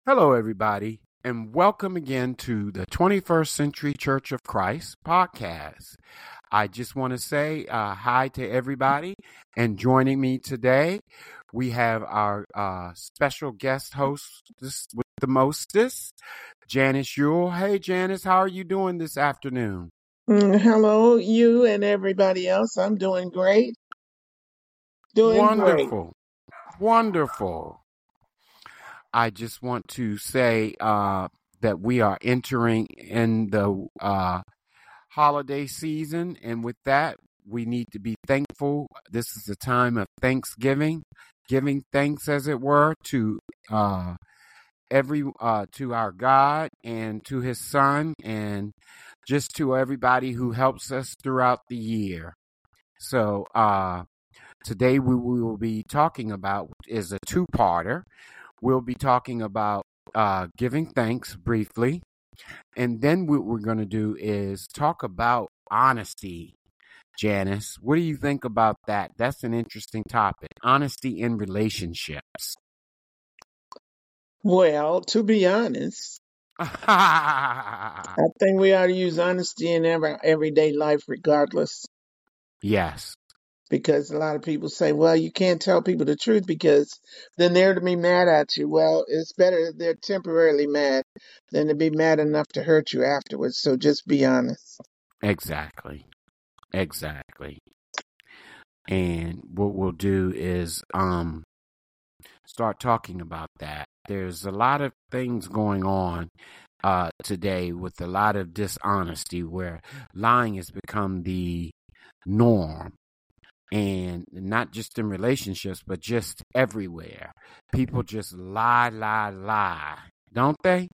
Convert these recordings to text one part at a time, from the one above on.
Hello, everybody, and welcome again to the 21st Century Church of Christ podcast. I just want to say hi to everybody, and joining me today, we have our special guest host with the mostest, Janice Ewell. Hey, Janice, how are you doing this afternoon? Hello, you and everybody else. I'm doing great. Doing great. Wonderful, wonderful. I just want to say that we are entering in the holiday season, and with that, we need to be thankful. This is a time of Thanksgiving, giving thanks, as it were, to to our God and to His Son, and just to everybody who helps us throughout the year. So today we will be talking about is a two-parter. We'll be talking about giving thanks briefly. And then what we're going to do is talk about honesty. Janice, what do you think about that? That's an interesting topic. Honesty in relationships. Well, to be honest, I think we ought to use honesty in everyday life regardless. Yes. Because a lot of people say, well, you can't tell people the truth because then they're to be mad at you. Well, it's better they're temporarily mad than to be mad enough to hurt you afterwards. So just be honest. Exactly. And what we'll do is start talking about that. There's a lot of things going on today with a lot of dishonesty where lying has become the norm. And not just in relationships, but just everywhere. People just lie, don't they?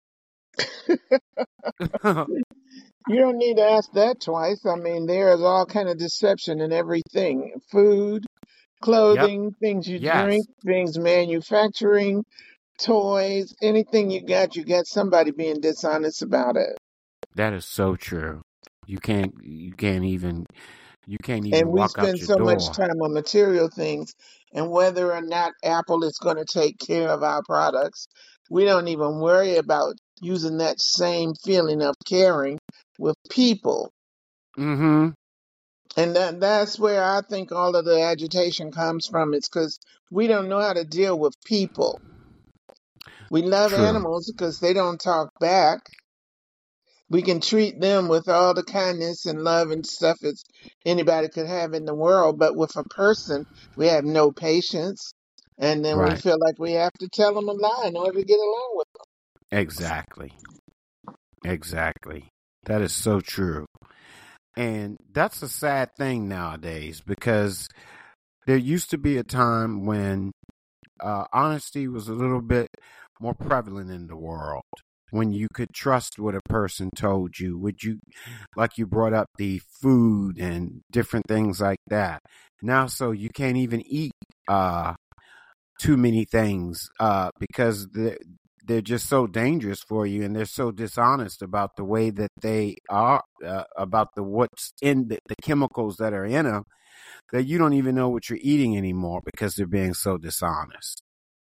You don't need to ask that twice. I mean, there is all kind of deception in everything. Food, Yep. clothing, things you Yes. drink, things manufacturing, toys, anything you got somebody being dishonest about it. That is so true. You can't even And we walk out spend your so much door. time on material things and whether or not Apple is going to take care of our products. We don't even worry about using that same feeling of caring with people. Mm-hmm. And that's where I think all of the agitation comes from. It's because we don't know how to deal with people. We love True. animals because they don't talk back. We can treat them with all the kindness and love and stuff as anybody could have in the world. But with a person, we have no patience. And then we Right. feel like we have to tell them a lie in order to get along with them. Exactly. That is so true. And that's a sad thing nowadays because there used to be a time when honesty was a little bit more prevalent in the world. When you could trust what a person told you, like you brought up the food and different things like that. Now, so you can't even eat too many things because they're just so dangerous for you, and they're so dishonest about the way that they are about what's in the chemicals that are in them, that you don't even know what you're eating anymore because they're being so dishonest.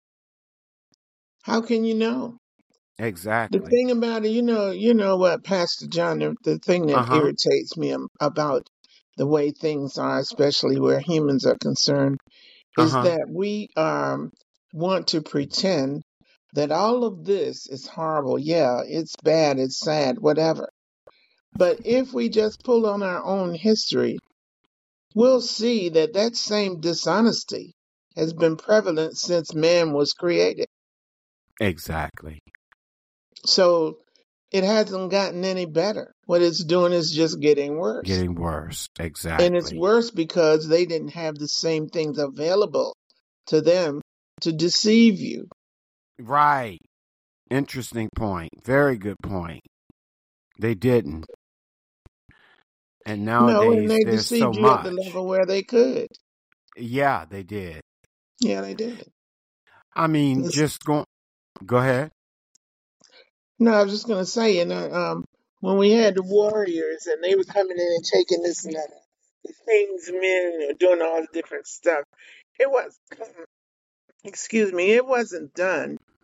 How can you know? The Exactly. thing about it, you know what, Pastor John, the thing Uh that huh. irritates me about the way things are, especially where humans are concerned, Uh is huh. that we want to pretend that all of this is horrible. Yeah, it's bad, it's sad, whatever. But if we just pull on our own history, we'll see that that same dishonesty has been prevalent since man was created. Exactly. So it hasn't gotten any better. What it's doing is just getting worse. Getting worse. And it's Exactly. worse because they didn't have the same things available to them to deceive you. Right. Interesting point. Very good point. They didn't. And No, and nowadays they there's so deceived you at the much. level where they could. Yeah, they did. Yeah, they did. I mean, It's- just go ahead. no, I was just gonna say, when we had the warriors and they were coming in and taking this and that, the things men are doing all the different stuff. It was, excuse me, it wasn't done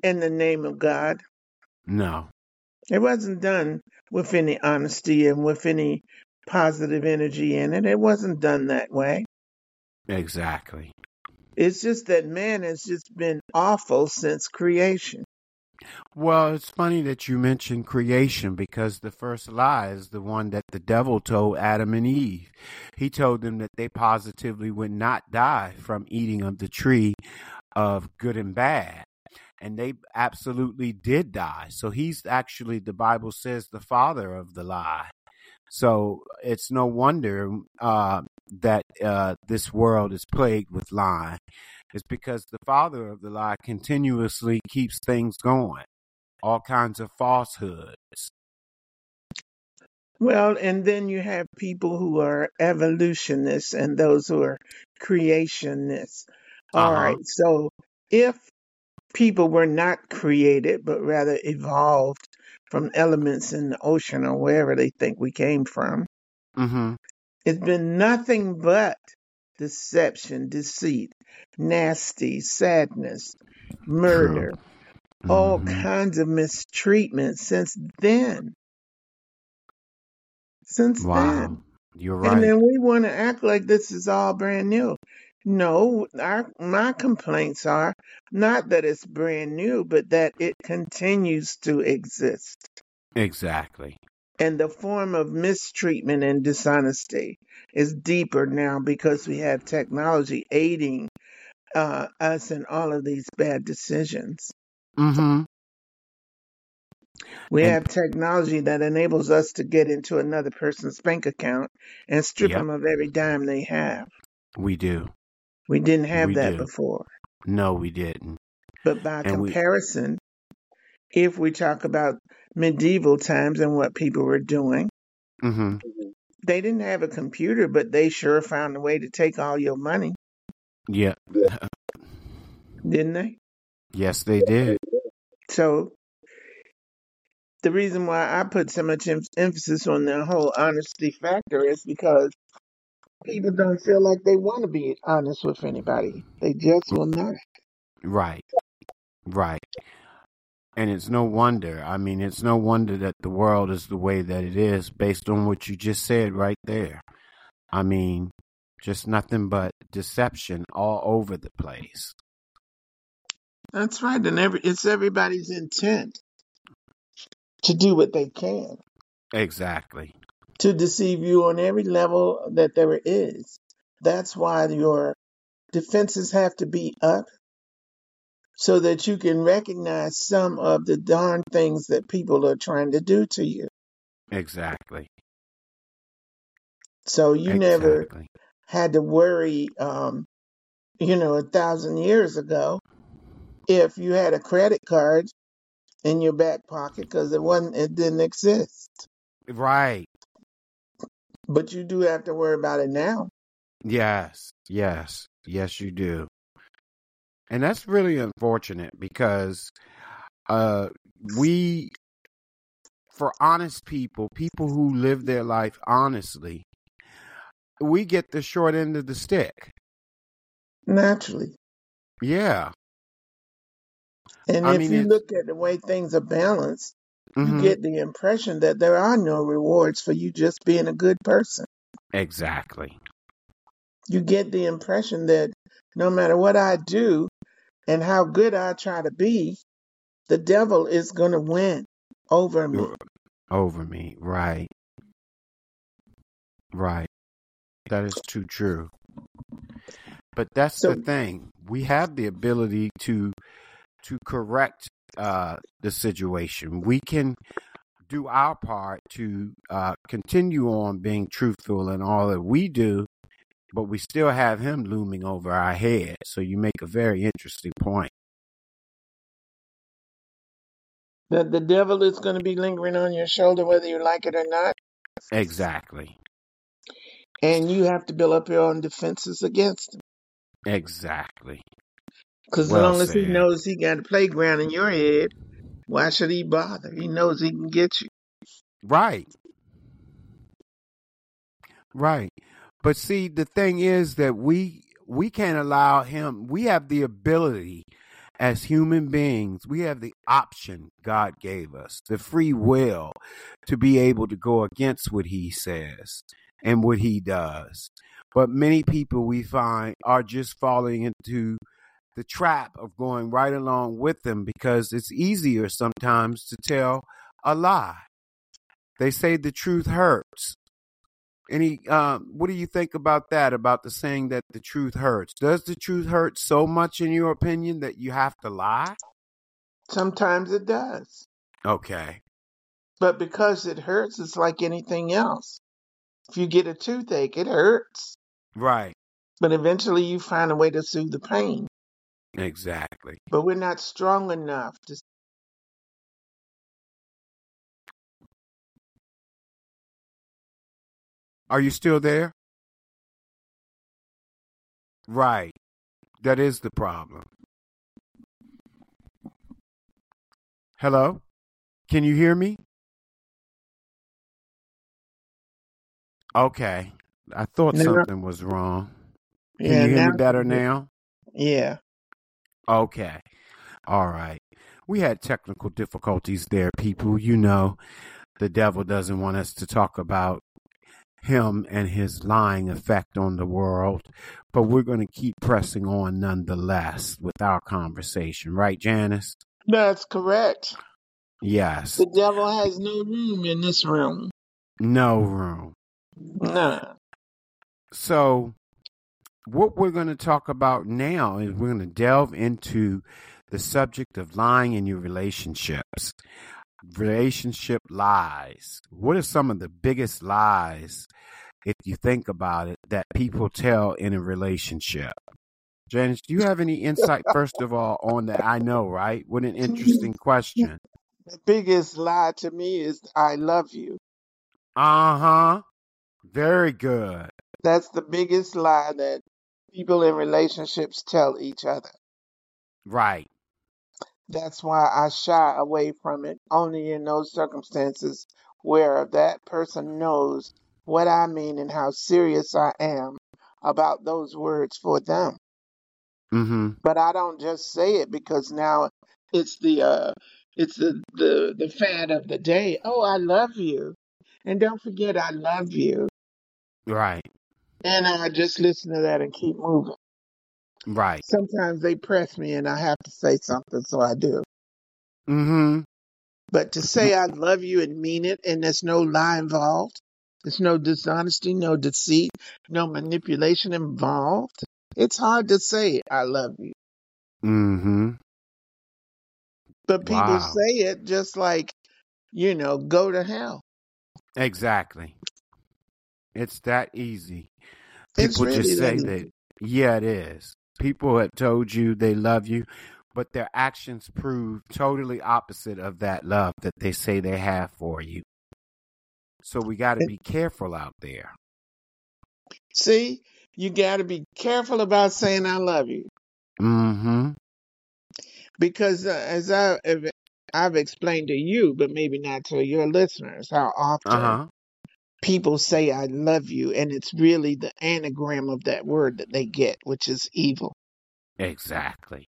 in the name of God. No, It wasn't done with any honesty and with any positive energy in it. It wasn't done that way. exactly. It's just that man has just been awful since creation. Well, it's funny that you mentioned creation because the first lie is the one that the devil told Adam and Eve. He told them that they positively would not die from eating of the tree of good and bad. And they absolutely did die. So he's actually, the Bible says, the father of the lie. So it's no wonder that this world is plagued with lying. It's because the father of the lie continuously keeps things going, all kinds of falsehoods. Well, and then you have people who are evolutionists and those who are creationists. Uh All huh. right, so if people were not created, but rather evolved from elements in the ocean or wherever they think we came from, Mm hmm. it's been nothing but deception, deceit, nasty, sadness, True. murder, all Mm hmm. kinds of mistreatment since then. Since Wow. then. You're And right. then we want to act like this is all brand new. No, my complaints are not that it's brand new, but that it continues to exist. Exactly. And the form of mistreatment and dishonesty is deeper now because we have technology aiding us in all of these bad decisions. Mm hmm. We And have technology that enables us to get into another person's bank account and strip yep, them of every dime they have. we do. We didn't have We that do. before. No, we didn't. But by And we, comparison, if we talk about medieval times and what people were doing, mm hmm. they didn't have a computer, but they sure found a way to take all your money, Yeah. didn't they? Yes, they did. So the reason why I put so much emphasis on the whole honesty factor is because people don't feel like they want to be honest with anybody. They just will not. Right. Right. And it's no wonder. I mean, it's no wonder that the world is the way that it is based on what you just said right there. I mean, just nothing but deception all over the place. That's right, and it's everybody's intent to do what they can Exactly. to deceive you on every level that there is. That's why your defenses have to be up so that you can recognize some of the darn things that people are trying to do to you. Exactly. So you never Exactly. had to worry, 1,000 years ago, if you had a credit card in your back pocket because it didn't exist. Right. But you do have to worry about it now. Yes. Yes. Yes, you do. And that's really unfortunate because uh we for honest people, people who live their life honestly, we get the short end of the stick. Naturally. Yeah. And I if mean you it's look at the way things are balanced, you mhm. get the impression that there are no rewards for you just being a good person. Exactly. You get the impression that no matter what I do and how good I try to be, the devil is going to win over me. Over me. Right. Right. That is too true. But that's the So thing. We have the ability to correct the situation. We can do our part to continue on being truthful in all that we do, but we still have him looming over our head. So you make a very interesting point. that the devil is going to be lingering on your shoulder whether you like it or not. Exactly. And you have to build up your own defenses against him. Exactly. Because as Well long as he said. knows he got a playground in your head, why should he bother? He knows he can get you. Right. Right. But see, the thing is that we can't allow him. We have the ability as human beings, we have the option God gave us, the free will to be able to go against what he says and what he does. But many people we find are just falling into the trap of going right along with them because it's easier sometimes to tell a lie. They say the truth hurts. What do you think about that? About the saying that the truth hurts? Does the truth hurt so much, in your opinion, that you have to lie? Sometimes it does. Okay. But because it hurts, it's like anything else. If you get a toothache, it hurts. Right. But eventually you find a way to soothe the pain. Exactly. But we're not strong enough to. Are you still there? Right. That is the problem. Hello? Can you hear me? Okay. I thought No. something was wrong. Can Yeah, you hear now. me better now? Yeah. Okay. All right. We had technical difficulties there, people. You know, the devil doesn't want us to talk about him and his lying effect on the world, but we're going to keep pressing on nonetheless with our conversation. Right, Janice? That's correct. Yes. The devil has no room in this room. No room. Nah. So what we're going to talk about now is we're going to delve into the subject of lying in your relationships. Relationship lies. What are some of the biggest lies, if you think about it, that people tell in a relationship? Janice, do you have any insight, first of all, on that? I know, right? What an interesting question. The biggest lie to me is I love you. Uh-huh. Very good. That's the biggest lie that people in relationships tell each other. Right. That's why I shy away from it only in those circumstances where that person knows what I mean and how serious I am about those words for them. Mm-hmm. But I don't just say it because now it's the fad of the day. Oh, I love you. And don't forget I love you. Right. And I just listen to that and keep moving. Right. Sometimes they press me and I have to say something, so I do. Mm-hmm. But to say I love you and mean it, and there's no lie involved, there's no dishonesty, no deceit, no manipulation involved, it's hard to say I love you. Mm-hmm. But people Wow. say it just like, go to hell. Exactly. It's that easy. It's People just really that say easy. that, yeah, it is. People have told you they love you, but their actions prove totally opposite of that love that they say they have for you. So we got to be careful out there. See, you got to be careful about saying I love you. Mm-hmm. Because as I've explained to you, but maybe not to your listeners, how often Uh-huh. people say I love you, and it's really the anagram of that word that they get, which is evil. Exactly.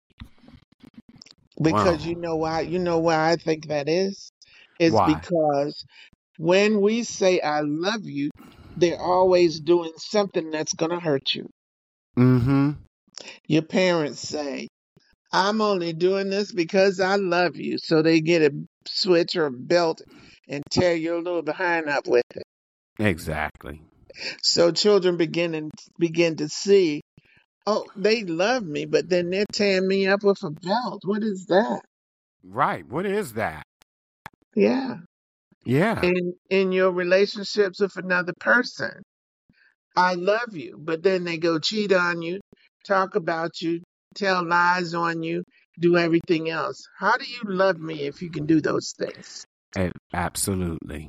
Because Wow. you know why I think that is? It's Why? because when we say I love you, they're always doing something that's going to hurt you. Mm-hmm. Your parents say, I'm only doing this because I love you. So they get a switch or a belt and tear your little behind up with it. Exactly. So children begin to see, oh, they love me, but then they're tearing me up with a belt. What is that? Right. What is that? Yeah. Yeah. In your relationships with another person, I love you, but then they go cheat on you, talk about you, tell lies on you, do everything else. How do you love me if you can do those things? Absolutely.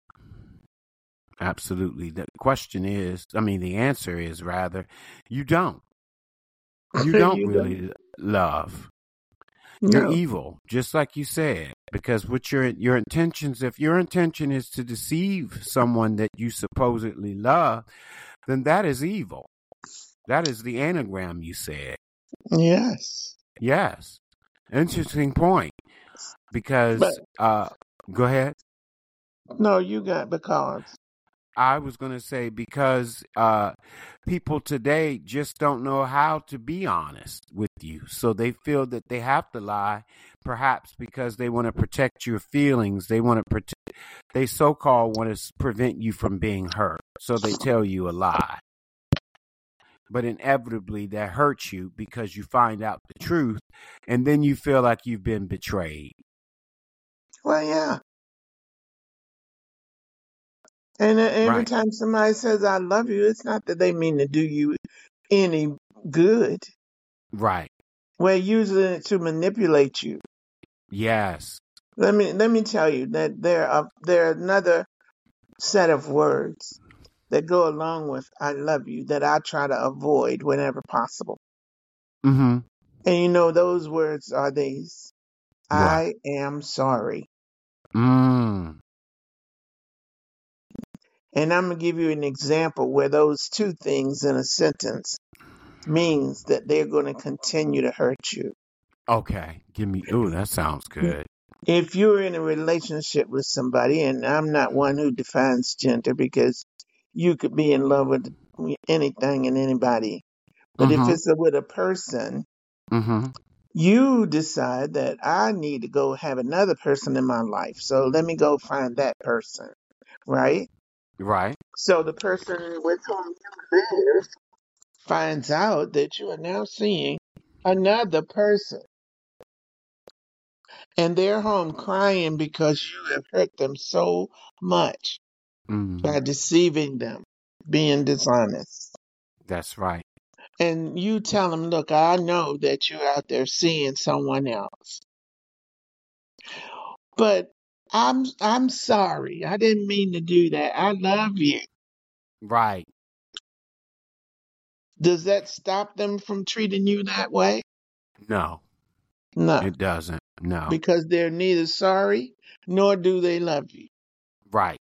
Absolutely. The question is, the answer is rather, you don't. You don't You don't. really love. You're No. evil, just like you said, because what your intentions, if your intention is to deceive someone that you supposedly love, then that is evil. That is the anagram you said. Yes. Yes. Interesting point. But Because, go ahead. no, you got because. I was going to say because people today just don't know how to be honest with you. So they feel that they have to lie, perhaps because they want to protect your feelings. They want to protect, they so called want to prevent you from being hurt. So they tell you a lie. But inevitably that hurts you because you find out the truth and then you feel like you've been betrayed. Well, yeah. And every Right. time somebody says I love you, it's not that they mean to do you any good. Right. We're using it to manipulate you. Yes. Let me tell you that there are another set of words that go along with I love you that I try to avoid whenever possible. Mm-hmm. And you know those words are these. What? I am sorry. Mm. And I'm going to give you an example where those two things in a sentence means that they're going to continue to hurt you. Okay. Give me, ooh, that sounds good. If you're in a relationship with somebody, and I'm not one who defines gender because you could be in love with anything and anybody, but if Mm-hmm. it's with a person, Mm-hmm. you decide that I need to go have another person in my life. So let me go find that person, right? Right. So the person with whom you live finds out that you are now seeing another person and they're home crying because you have hurt them so much Mm. by deceiving them, being dishonest. That's right. And you tell them, look, I know that you're out there seeing someone else, but I'm sorry. I didn't mean to do that. I love you. Right. Does that stop them from treating you that way? No, No, it doesn't. No. because they're neither sorry nor do they love you. Right.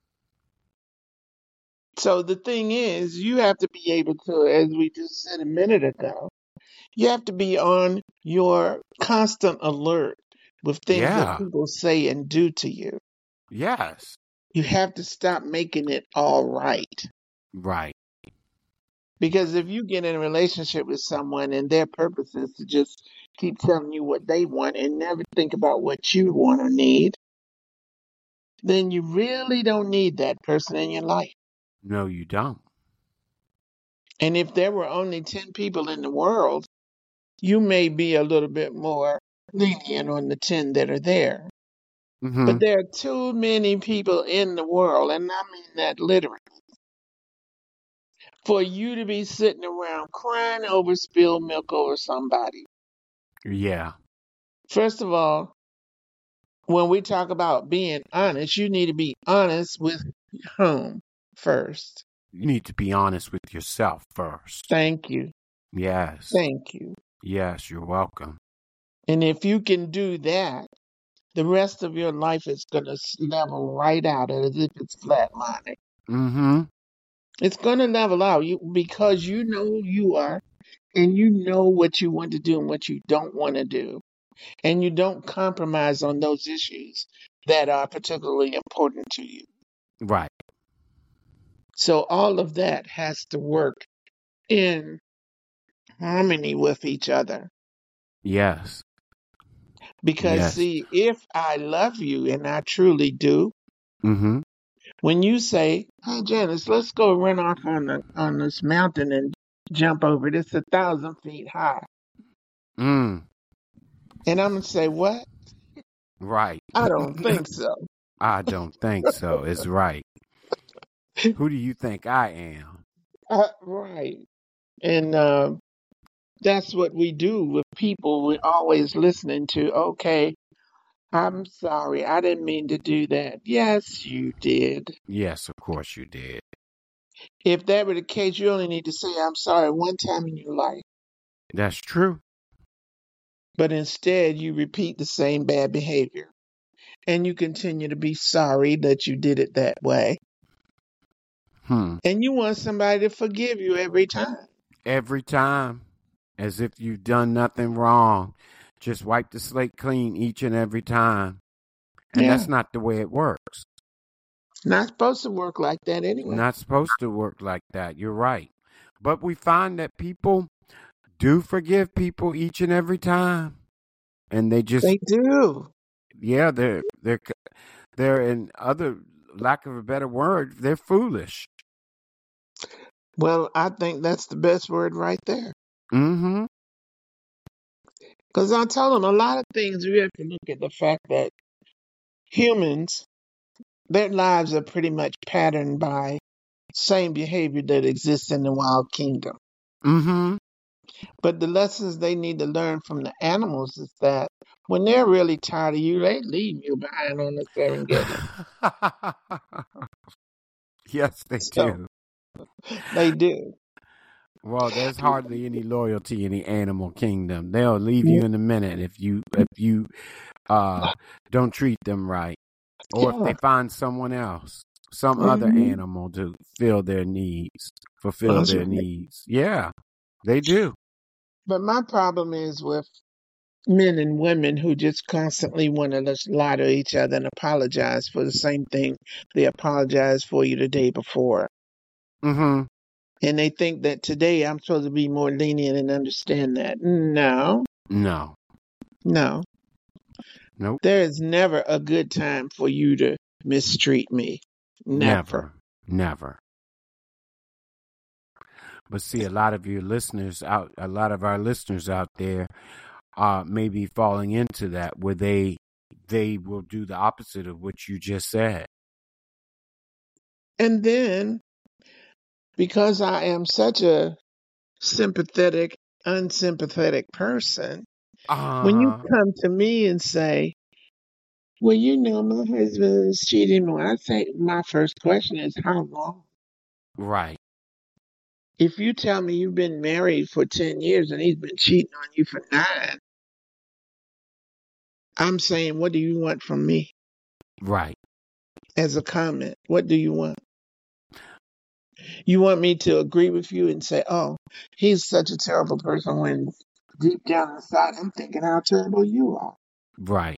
So the thing is, you have to be able to, as we just said a minute ago, you have to be on your constant alert with things that Yeah. people say and do to you. Yes. You have to stop making it all right. Right. Because if you get in a relationship with someone and their purpose is to just keep telling you what they want and never think about what you want or need, then you really don't need that person in your life. No, you don't. And if there were only 10 people in the world, you may be a little bit more lenient on the 10 that are there. Mm-hmm. But there are too many people in the world, and I mean that literally, for you to be sitting around crying over spilled milk over somebody. Yeah. First of all, when we talk about being honest, you need to be honest with whom first. You need to be honest with yourself first. Thank you. Yes. Thank you. Yes, you're welcome. And if you can do that, the rest of your life is going to level right out as if it's flatlining. Mm-hmm. It's going to level out because you know who you are and you know what you want to do and what you don't want to do. And you don't compromise on those issues that are particularly important to you. Right. So all of that has to work in harmony with each other. Yes. Because Yes. see, if I love you and I truly do, Mm-hmm. when you say, "Hey Janice, let's go run off on this mountain and jump over it. It's 1,000 feet high," Mm. and I'm gonna say, "What? Right. I don't think so." I don't think so. It's right. Who do you think I am? Right, and that's what we do with people. We're always listening to, "Okay, I'm sorry, I didn't mean to do that." Yes, you did. Yes, of course you did. If that were the case, you only need to say, "I'm sorry," one time in your life. That's true. But instead, you repeat the same bad behavior and you continue to be sorry that you did it that way. Hmm. And you want somebody to forgive you every time. Every time. As if you've done nothing wrong. Just wipe the slate clean each and every time. And Yeah. that's not the way it works. Not supposed to work like that It's anyway. not supposed to work like that. You're right. But we find that people do forgive people each and every time. And they just, They do. yeah, they're in other, lack of a better word, they're foolish. Well, I think that's the best word right there. Mm-hmm. Because I tell them a lot of things we have to look at the fact that humans, their lives are pretty much patterned by same behavior that exists in the wild kingdom. Mm-hmm. But the lessons they need to learn from the animals is that when they're really tired of you, they leave you behind on the Serengeti. Yes, they So do. they do. Well, there's hardly any loyalty in the animal kingdom. They'll leave you in a minute if you don't treat them right, or if Yeah. they find someone else, some other Mhm. animal to fulfill their That's right. needs. Yeah, they do. But my problem is with men and women who just constantly want to just lie to each other and apologize for the same thing they apologized for you the day before. Mm-hmm. And they think that today I'm supposed to be more lenient and understand that. No, No. no. Nope. There is never a good time for you to mistreat me. Never. Never. But see, a lot of our listeners out there, may be falling into that where they will do the opposite of what you just said. And then, because I am such a sympathetic, unsympathetic person, when you Uh come to me and say, well, you know, my husband is cheating me, I say, my first question is, how long? right, If you tell me you've been married for 10 years and he's been cheating on you for 9, I'm saying, what do you want from me right, as a comment? What do you want? You want me to agree with you and say, oh, he's such a terrible person when deep down inside I'm thinking how terrible you are. right.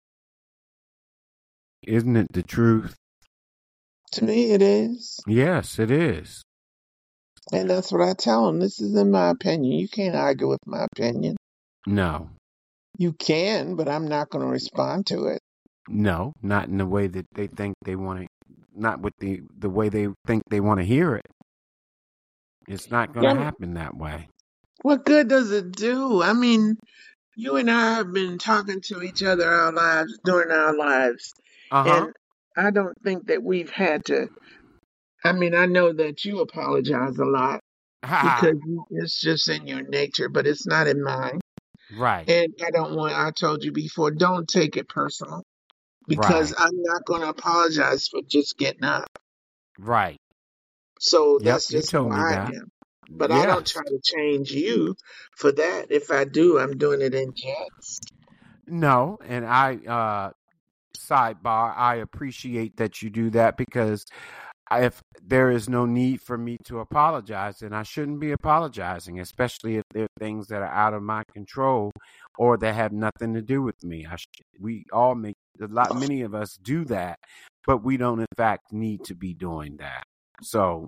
Isn't it the truth? To me, it is. Yes, it is. And that's what I tell them. This is in my opinion. You can't argue with my opinion. No, You can, but I'm not going to respond to it. no, not in the way that they think they want to. Not with the way they think they want to hear it. It's not going to Yeah, happen that way. what good does it do? I mean, you and I have been talking to each other our lives during our lives, Uh huh. and I don't think that we've had to. I mean, I know that you apologize a lot Ha. because it's just in your nature, but it's not in mine. Right. And I don't want, I told you before, don't take it personal because Right. I'm not going to apologize for just getting up. Right. So Yep. that's You just how told me I that. am. But I don't Yes. try to change you for that. If I do, I'm doing it in jest. No, and sidebar, I appreciate that you do that because if there is no need for me to apologize, then I shouldn't be apologizing, especially if there are things that are out of my control or that have nothing to do with me. We all many of us do that, but we don't in fact need to be doing that. So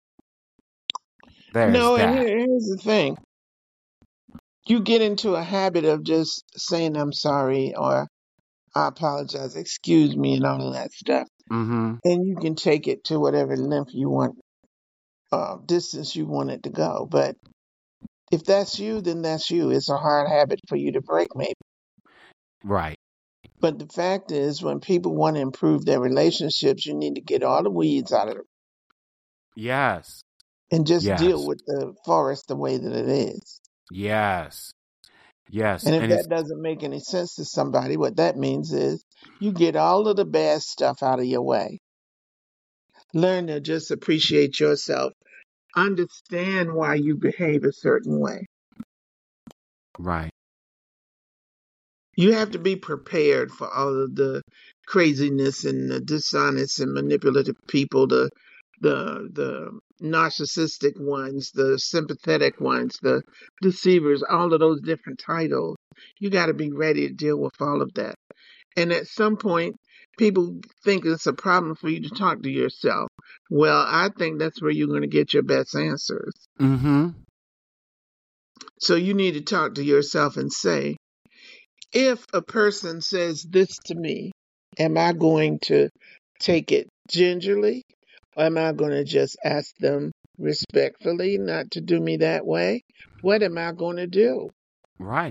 there's No, and that. here's the thing. You get into a habit of just saying I'm sorry or I apologize, excuse me, and all of that stuff. Mm-hmm. And you can take it to whatever length you want, distance you want it to go. But if that's you, then that's you. It's a hard habit for you to break, maybe. Right. But the fact is, when people want to improve their relationships, you need to get all the weeds out of them Yes. and just deal Yes. with the forest the way that it is. Yes. Yes. And if And it's that doesn't make any sense to somebody, what that means is you get all of the bad stuff out of your way. Learn to just appreciate yourself. Understand why you behave a certain way. right. You have to be prepared for all of the craziness and the dishonest and manipulative people, the the narcissistic ones, the sympathetic ones, the deceivers, all of those different titles. You got to be ready to deal with all of that. And at some point, people think it's a problem for you to talk to yourself. Well, I think that's where you're going to get your best answers. Mm-hmm. So you need to talk to yourself and say, if a person says this to me, am I going to take it gingerly? Or am I going to just ask them respectfully not to do me that way? What am I going to do? Right.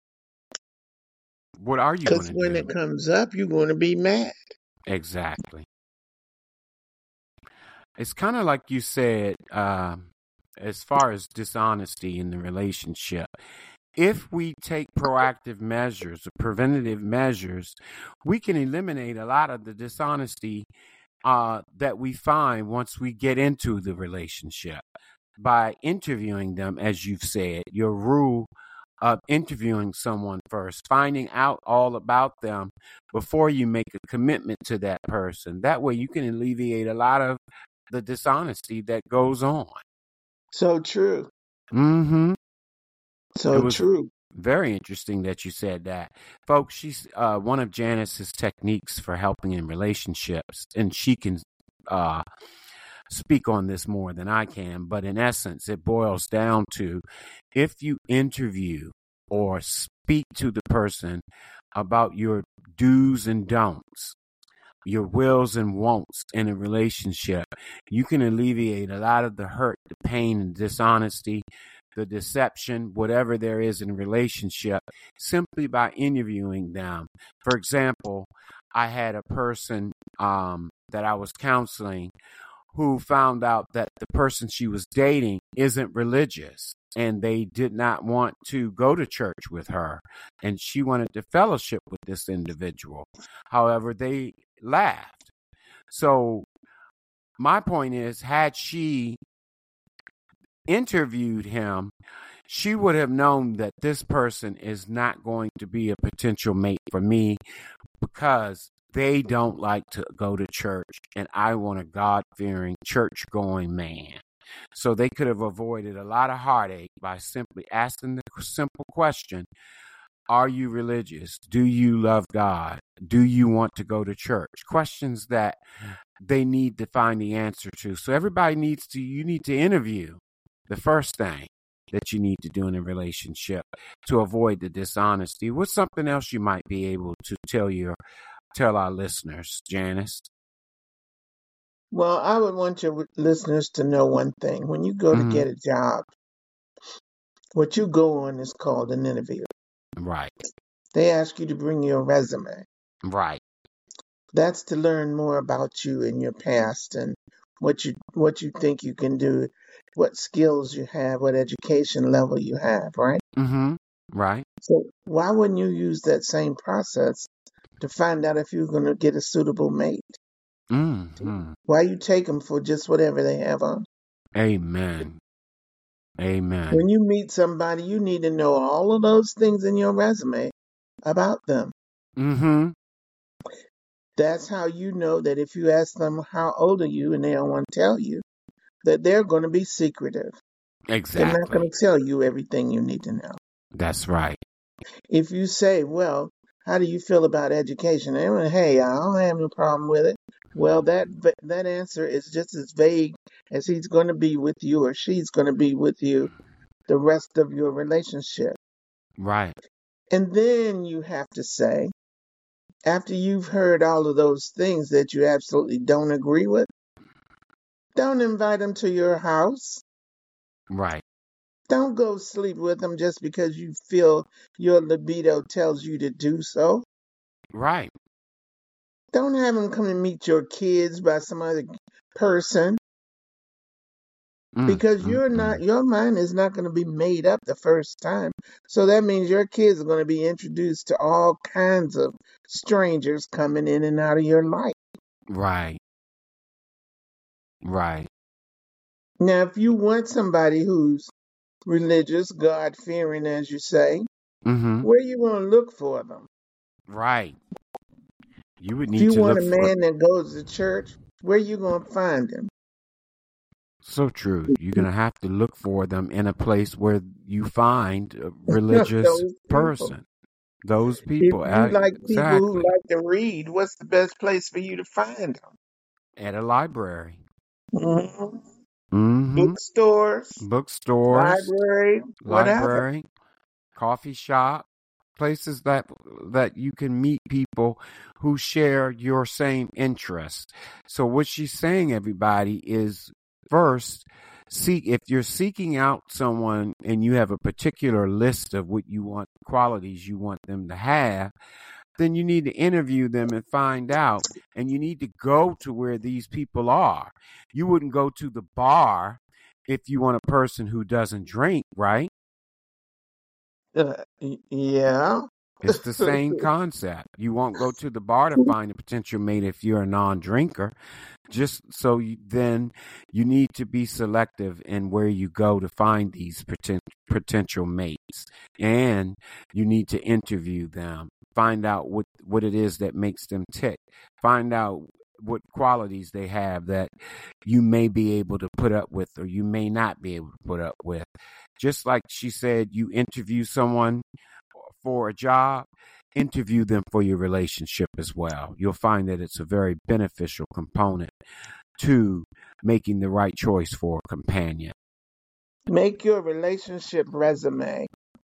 What are you going Because to when do? it comes up, you're going to be mad. Exactly. It's kind of like you said, as far as dishonesty in the relationship. If we take proactive measures or preventative measures, we can eliminate a lot of the dishonesty that we find once we get into the relationship by interviewing them, as you've said. Your rule of interviewing someone first, finding out all about them before you make a commitment to that person. That way you can alleviate a lot of the dishonesty that goes on. So true. Mm-hmm. It So was true. very interesting that you said that. Folks, she's one of Janice's techniques for helping in relationships, and she can speak on this more than I can, but in essence, it boils down to if you interview or speak to the person about your do's and don'ts, your wills and wants in a relationship, you can alleviate a lot of the hurt, the pain, and dishonesty, the deception, whatever there is in a relationship, simply by interviewing them. For example, I had a person that I was counseling who found out that the person she was dating isn't religious, and they did not want to go to church with her, and she wanted to fellowship with this individual. However, they laughed. So my point is, had she interviewed him, she would have known that this person is not going to be a potential mate for me because they don't like to go to church, and I want a God-fearing, church-going man. So they could have avoided a lot of heartache by simply asking the simple question, are you religious? Do you love God? Do you want to go to church? Questions that they need to find the answer to. So everybody you need to interview. The first thing that you need to do in a relationship to avoid the dishonesty. What's something else you might be able to tell our listeners, Janice? Well, I would want your listeners to know one thing. When you go to Mm-hmm. get a job, what you go on is called an interview. Right. They ask you to bring your resume. Right. That's to learn more about you and your past and what you think you can do, what skills you have, what education level you have, right? Mm-hmm. Right. So why wouldn't you use that same process to find out if you're going to get a suitable mate? Mm-hmm. Why you take them for just whatever they have on? Amen. Amen. When you meet somebody, you need to know all of those things in your resume about them. Mm-hmm. That's how you know that if you ask them, how old are you, and they don't want to tell you, that they're going to be secretive. They're not going Exactly. to tell you everything you need to know. That's right. If you say, well, how do you feel about education? They will, hey, I don't have no problem with it. Well, that answer is just as vague as he's going to be with you or she's going to be with you the rest of your relationship. Right. And then you have to say, after you've heard all of those things that you absolutely don't agree with, don't invite them to your house. Right. Don't go sleep with them just because you feel your libido tells you to do so. Right. Don't have them come and meet your kids by some other person because your mind is not going to be made up the first time. So that means your kids are going to be introduced to all kinds of strangers coming in and out of your life. Right. Right. Now, if you want somebody who's religious, God-fearing, as you say, Mm-hmm. where you going to look for them? Right. You would If need you to want look a for. man that goes to church, where you going to find him? So true. You're going to have to look for them in a place where you find a religious Those people. person. Those If people, you like people who exactly. like to read, what's the best place for you to find At a library. them? Mm-hmm. Bookstores, Bookstores, library, whatever. library, coffee shop, places that you can meet people who share your same interests. So what she's saying, everybody, is first seek if you're seeking out someone and you have a particular list of what you want qualities you want them to have, then you need to interview them and find out, and you need to go to where these people are. You wouldn't go to the bar if you want a person who doesn't drink, right? Yeah. It's the same concept. You won't go to the bar to find a potential mate if you're a non-drinker. Just so then you need to be selective in where you go to find these potential mates, and you need to interview them, find out what it is that makes them tick, find out what qualities they have that you may be able to put up with or you may not be able to put up with. Just like she said, you interview someone for a job, interview them for your relationship as well. You'll find that it's a very beneficial component to making the right choice for a companion. Make your relationship resume.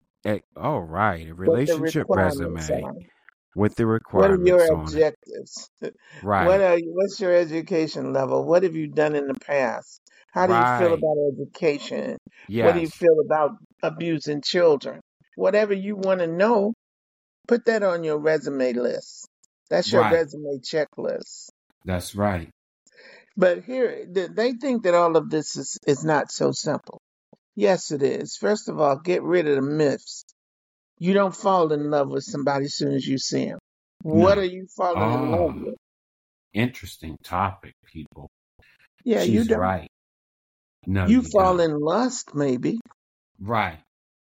All right, a What the relationship requirements resume are. with the What are your requirements on it. objectives? Right, What's your education level? What have you done in the past? How do you feel right. about education? What do you Yes, feel about abusing children? Whatever you want to know, put that on your resume list. That's your right. resume checklist. That's right. But here, they think that all of this is not so simple. Yes, it is. First of all, get rid of the myths. You don't fall in love with somebody as soon as you see them. What are No. you falling in love Ah, with? interesting topic, people. Yeah, you She's don't. right. No, You you fall don't. in lust, maybe. Right.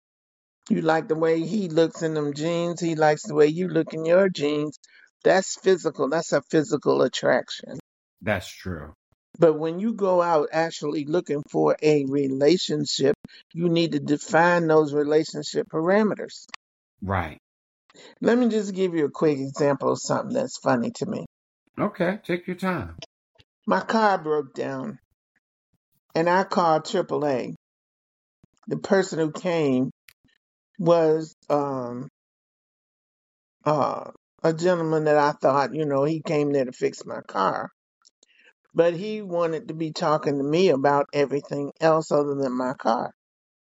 You like the way he looks in them jeans. He likes the way you look in your jeans. That's physical. That's a physical attraction. That's true. But when you go out actually looking for a relationship, you need to define those relationship parameters. Right. Let me just give you a quick example of something that's funny to me. Okay, take your time. My car broke down and I called AAA. The person who came was uh, a gentleman that I thought, he came there to fix my car. But he wanted to be talking to me about everything else other than my car.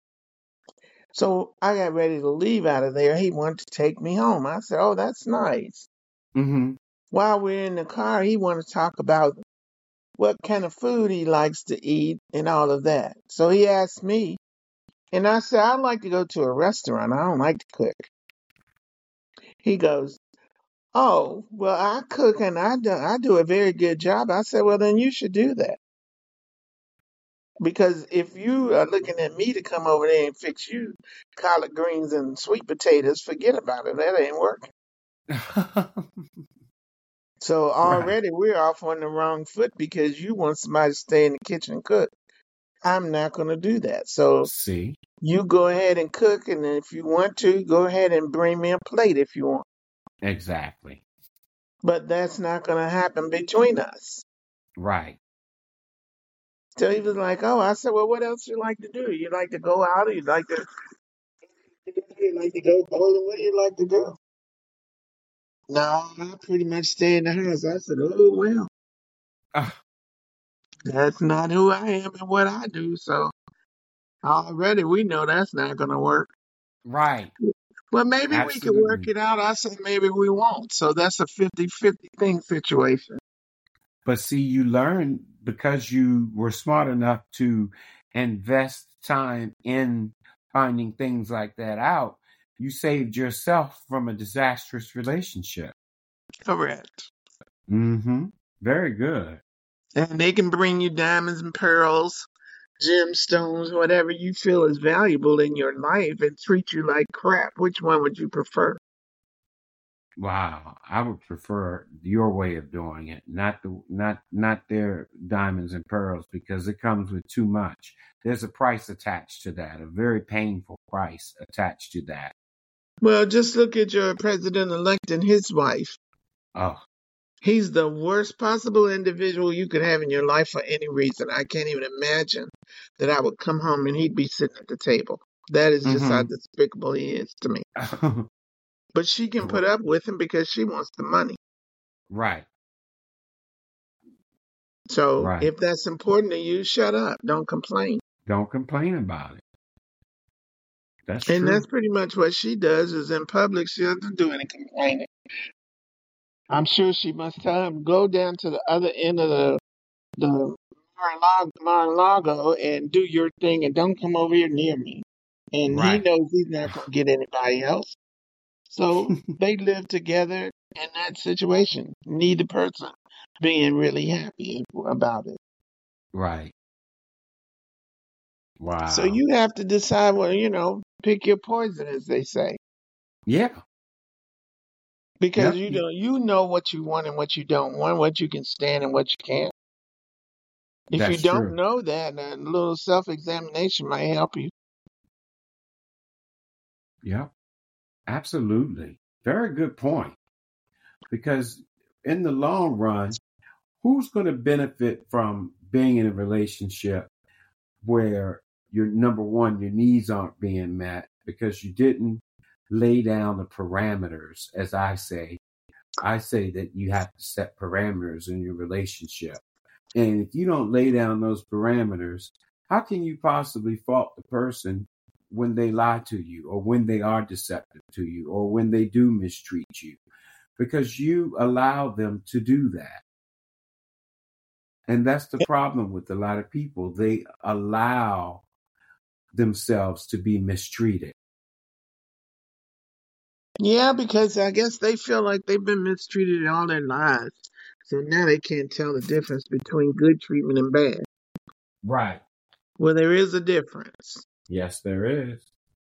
So I got ready to leave out of there. He wanted to take me home. I said, "Oh, that's nice." Mm-hmm. While we're in the car, he wanted to talk about what kind of food he likes to eat and all of that. So he asked me, and I said, "I'd like to go to a restaurant. I don't like to cook." He goes, "Oh, well, I cook and I do a very good job." I said, "Well, then you should do that. Because if you are looking at me to come over there and fix you collard greens and sweet potatoes, forget about it. That ain't working." So Right. already we're off on the wrong foot because you want somebody to stay in the kitchen and cook. I'm not going to do that. So See? you go ahead and cook, and if you want to, go ahead and bring me a plate if you want. Exactly. But that's not going to happen between us. Right. So he was like, "Oh," I said, "Well, what else you like to do? You like to go out? Or you like to go bowling? What do you like to do?" "No, I pretty much stay in the house." I said, "Oh, well, Ah, that's not who I am and what I do. So already we know that's not going to work." right. Well, maybe we could work Absolutely. it out. I said, maybe we won't. So that's a 50-50 thing situation. But see, you learn because you were smart enough to invest time in finding things like that out. You saved yourself from a disastrous relationship. Correct. Mm-hmm. Very good. And they can bring you diamonds and pearls, gemstones, whatever you feel is valuable in your life and treat you like crap. Which one would you prefer? Wow, I would prefer your way of doing it, not their diamonds and pearls, because it comes with too much. There's a price attached to that, a very painful price attached to that. Well, just look at your president-elect and his wife. Oh, He's the worst possible individual you could have in your life for any reason. I can't even imagine that I would come home and he'd be sitting at the table. That is just how mm-hmm. despicable he is to me. But she can put up with him because she wants the money. Right, So right. if that's important to you, shut up. Don't complain. Don't complain about it. That's And true. that's pretty much what she does is in public, she doesn't do any complaining. I'm sure she must tell him, go down to the other end of the Mar-a-Lago and do your thing and don't come over here near me. And he Right. knows he's not going to get anybody else. So they live together in that situation. Neither person being really happy about it. Right. So Wow. you have to decide, well, pick your poison, as they say, Yeah. because Yep. you know what you want and what you don't want, what you can stand and what you can't. If you That's don't true. know that, a little self-examination might help you. Yep. Absolutely. Very good point. Because in the long run, who's going to benefit from being in a relationship where your number one, your needs aren't being met because you didn't lay down the parameters, as I say. I say that you have to set parameters in your relationship. And if you don't lay down those parameters, how can you possibly fault the person when they lie to you or when they are deceptive to you or when they do mistreat you? Because you allow them to do that. And that's the problem with a lot of people. They allow themselves to be mistreated. Yeah, because I guess they feel like they've been mistreated all their lives. So now they can't tell the difference between good treatment and bad. Right. Well, there is a difference. Yes, there is.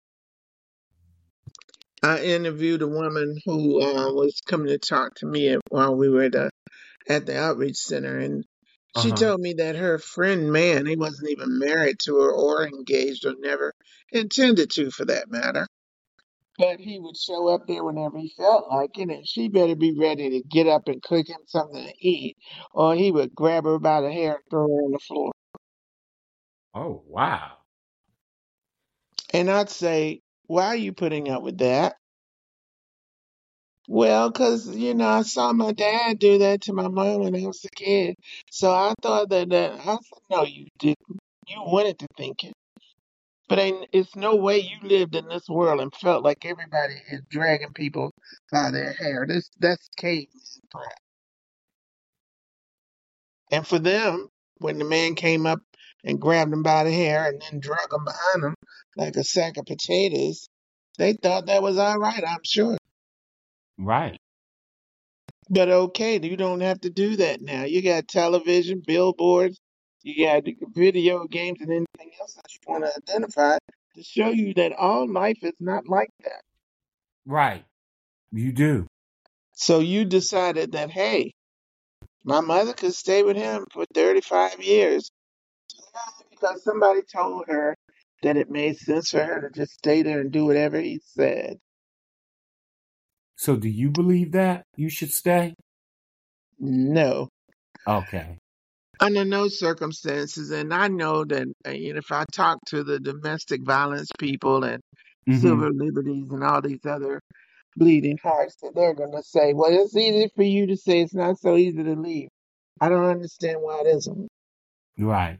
I interviewed a woman who was coming to talk to me while we were at the outreach center, and Uh she huh. told me that her friend man, he wasn't even married to her or engaged or never intended to, for that matter. But he would show up there whenever he felt like it, and she better be ready to get up and cook him something to eat, or he would grab her by the hair and throw her on the floor. Oh, wow. And I'd say, why are you putting up with that? Well, 'cause I saw my dad do that to my mom when I was a kid. So I thought that I said, no, you didn't. You wanted to think it. But it's no way you lived in this world and felt like everybody is dragging people by their hair. That's caveman crap. And for them, when the man came up and grabbed them by the hair and then drug them behind them like a sack of potatoes, they thought that was all right, I'm sure. Right. But okay, you don't have to do that now. You got television, billboards, you got video games, and anything else that you want to identify to show you that all life is not like that. Right. You do. So you decided that, hey, my mother could stay with him for 35 years because somebody told her that it made sense for her to just stay there and do whatever he said. So do you believe that you should stay? No, Okay. under no circumstances. And I know that if I talk to the domestic violence people and Mm-hmm. civil liberties and all these other bleeding hearts, that they're going to say, well, it's easy for you to say, it's not so easy to leave. I don't understand why it isn't. Right.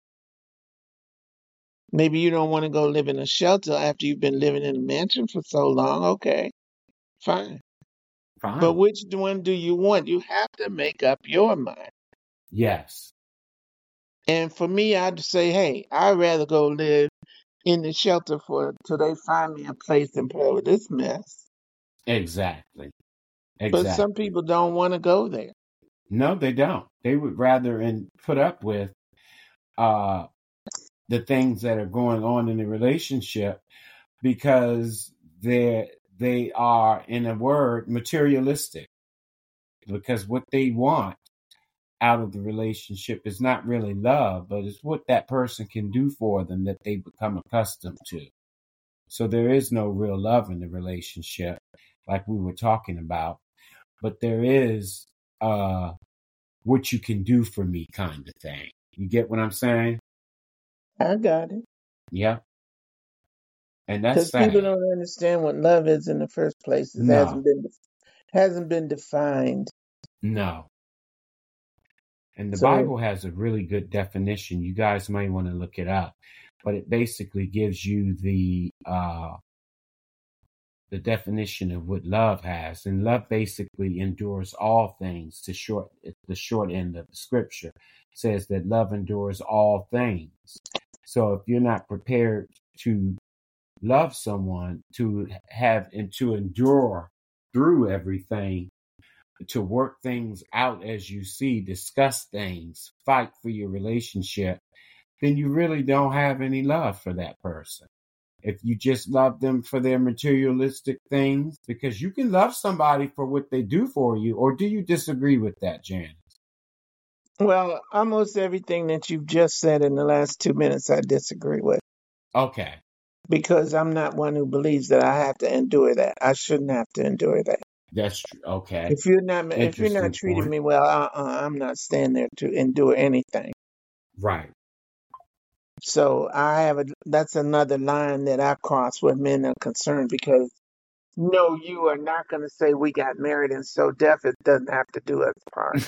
Maybe you don't want to go live in a shelter after you've been living in a mansion for so long. Okay, fine. But Fine. which one do you want? You have to make up your mind. Yes. And for me, I'd say, hey, I'd rather go live in the shelter for till they find me a place and put up with this mess. Exactly. But some Exactly. people don't want to go there. No, they don't. They would rather and put up with uh the things that are going on in the relationship because they are, in a word, materialistic, because what they want out of the relationship is not really love, but it's what that person can do for them that they become accustomed to. So there is no real love in the relationship, like we were talking about, but there is what you can do for me kind of thing. You get what I'm saying? I got it. Yeah. And that's Because people sad. don't understand what love is in the first place. It No, hasn't been defined. no. And the So, Bible has a really good definition. You guys may want to look it up, but it basically gives you the definition of what love has. And love basically endures all things. The short end of the scripture says that love endures all things. So if you're not prepared to love someone, to have and to endure through everything, to work things out as you see, discuss things, fight for your relationship, then you really don't have any love for that person. If you just love them for their materialistic things, because you can love somebody for what they do for you, or do you disagree with that, Jan? well, almost everything that you've just said in the last 2 minutes, I disagree with. Okay, Because I'm not one who believes that I have to endure that. I shouldn't have to endure that. that's true. Okay, If you're not interesting treating point. me well, I'm not staying there to endure anything. Right. So that's another line that I cross when men are concerned, because no, you are not going to say we got married and so death it doesn't have to do us part.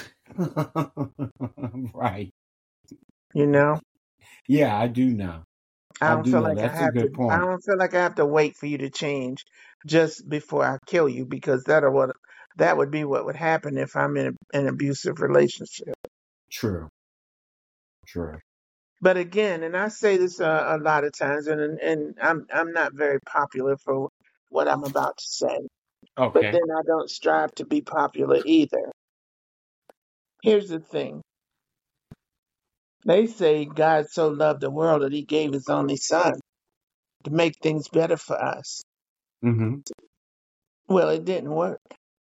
Right. You know, Yeah, I do know. I I don't do feel know. like I That's a have to. good I point. don't feel like I have to wait for you to change just before I kill you, because that would be what would happen if I'm in an abusive relationship. True. True. But again, and I say this a lot of times, and I'm not very popular for what I'm about to say, but Okay. then I don't strive to be popular either. Here's the thing. They say God so loved the world that he gave his only son to make things better for us. Mm-hmm. Well, it didn't work,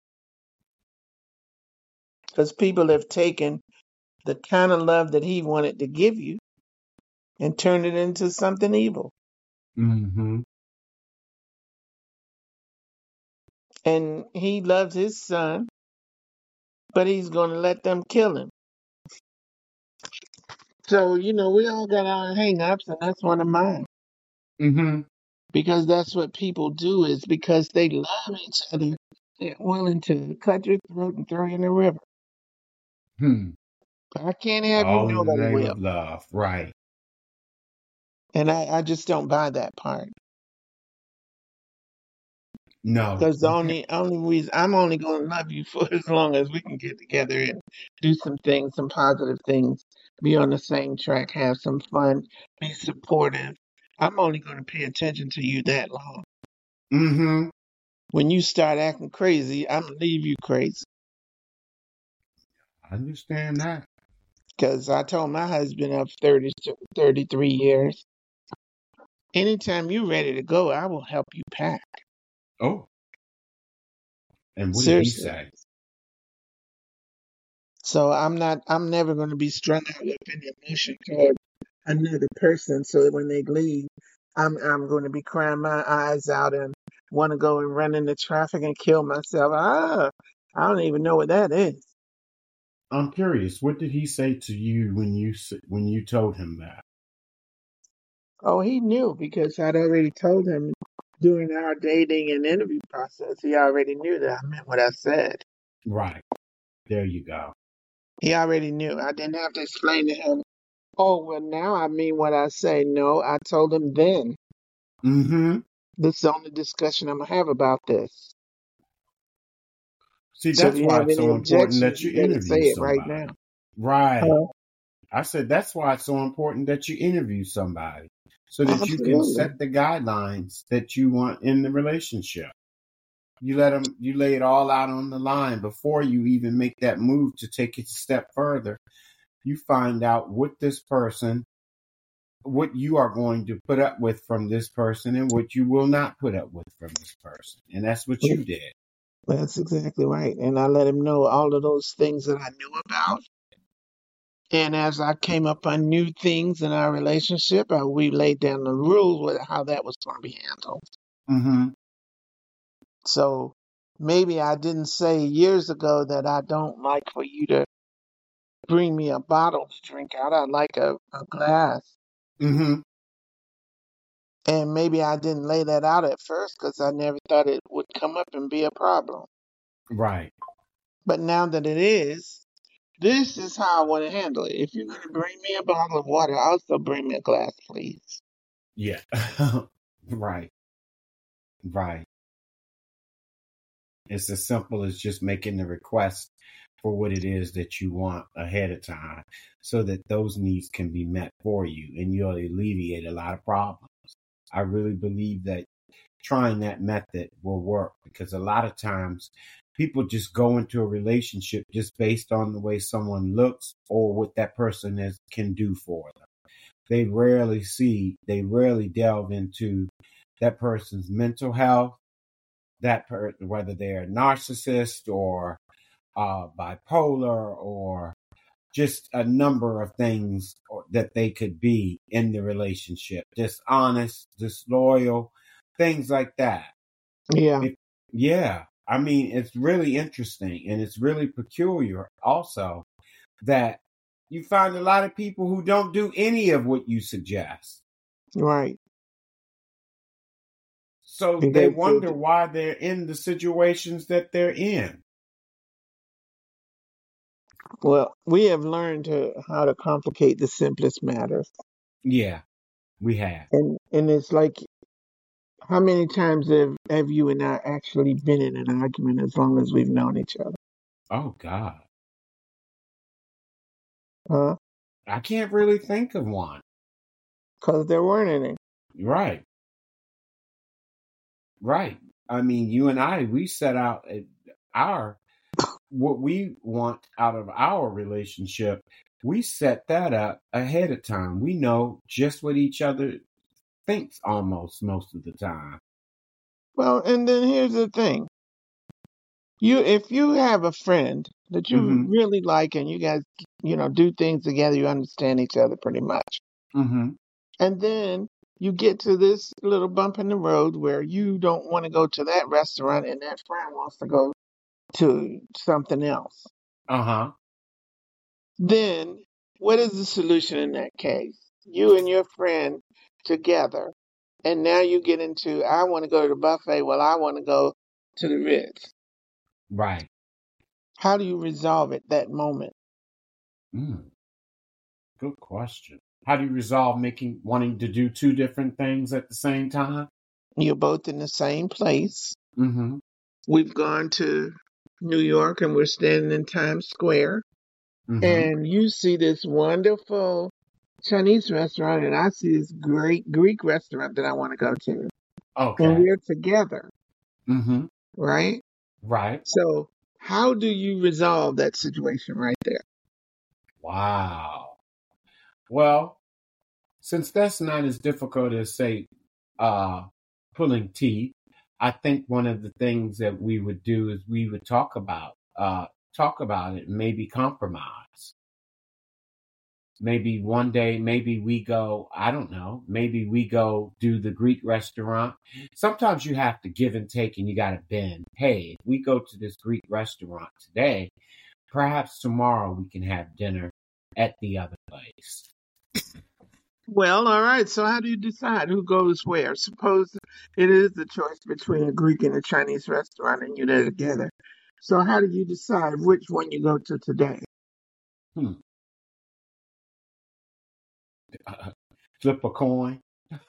because people have taken the kind of love that he wanted to give you and turned it into something evil. Mm-hmm. And he loves his son, but he's going to let them kill him. So, we all got our hang-ups, and that's one of mine. Mm-hmm. Because that's what people do, is because they love each other, they're willing to cut your throat and throw you in the river. Hmm. But I can't have you, All in the nobody name will. of love. Right. And I just don't buy that part. No, Because the you can't. only reason I'm only going to love you for as long as we can get together and do some things, some positive things, be on the same track, have some fun, be supportive. I'm only going to pay attention to you that long. Mm-hmm. When you start acting crazy, I'm going to leave you crazy. I understand that. Because I told my husband of 30 to 33 years, anytime you're ready to go, I will help you pack. Oh, and what did he Seriously. say? So I'm never going to be strung out with any emotion toward another person. So that when they leave, I'm going to be crying my eyes out and want to go and run into traffic and kill myself. I don't even know what that is. I'm curious. What did he say to you when you told him that? Oh, he knew, because I'd already told him during our dating and interview process. He already knew that I meant what I said. Right. There you go. He already knew. I didn't have to explain to him, oh, well, now I mean what I say. No, I told him then. Mm-hmm. This is the only discussion I'm going to have about this. See, So if that's you why have it's any so important objections, that you you better say interview it right now. somebody. Right. Huh? I said that's why it's so important that you interview somebody so that you can Absolutely. set the guidelines that you want in the relationship. You lay it all out on the line before you even make that move to take it a step further. You find out what this person, what you are going to put up with from this person and what you will not put up with from this person. And that's what you did. That's exactly right. And I let him know all of those things that I knew about. And as I came up on new things in our relationship, we laid down the rules with how that was going to be handled. Mm-hmm. So maybe I didn't say years ago that I don't like for you to bring me a bottle to drink out. I like a glass. Mm-hmm. And maybe I didn't lay that out at first because I never thought it would come up and be a problem. Right. But now that it is, this is how I want to handle it. If you're going to bring me a bottle of water, also bring me a glass, please. Yeah. Right. Right. It's as simple as just making the request for what it is that you want ahead of time so that those needs can be met for you and you'll alleviate a lot of problems. I really believe that trying that method will work because a lot of times people just go into a relationship just based on the way someone looks or what that person can do for them. They rarely delve into that person's mental health, whether they're a narcissist or bipolar or just a number of things that they could be in the relationship, dishonest, disloyal, things like that. Yeah, Yeah, I mean, it's really interesting and it's really peculiar also that you find a lot of people who don't do any of what you suggest. right. So they Because wonder why they're in the situations that they're in. well, we have learned how to complicate the simplest matters. Yeah, we have. And it's like, how many times have you and I actually been in an argument as long as we've known each other? Oh, God. Huh? I can't really think of one. Because there weren't any. Right. Right. I mean, you and I, we set out what we want out of our relationship. We set that up ahead of time. We know just what each other thinks almost most of the time. Well, and then here's the thing. If you have a friend that you Mm-hmm. really like and you guys, do things together, you understand each other pretty much. Mm-hmm. And then you get to this little bump in the road where you don't want to go to that restaurant and that friend wants to go to something else. Uh-huh. Then what is the solution in that case? You and your friend together. And now you get into, I want to go to the buffet. Well, I want to go to the Ritz. Right. How do you resolve it that moment? Good question. How do you resolve wanting to do two different things at the same time? You're both in the same place. Mm-hmm. We've gone to New York and we're standing in Times Square. Mm-hmm. And you see this wonderful Chinese restaurant, and I see this great Greek restaurant that I want to go to. And Okay. we're together, Mm-hmm. right? Right. So, how do you resolve that situation right there? Wow. Well, since that's not as difficult as, say, pulling teeth, I think one of the things that we would do is we would talk about it and maybe compromise. Maybe one day, maybe we go, I don't know, maybe we go do the Greek restaurant. Sometimes you have to give and take and you got to bend. Hey, if we go to this Greek restaurant today, perhaps tomorrow we can have dinner at the other place. Well, all right. So, how do you decide who goes where? Suppose it is the choice between a Greek and a Chinese restaurant, and you're there together. So, how do you decide which one you go to today? Hmm. Flip a coin.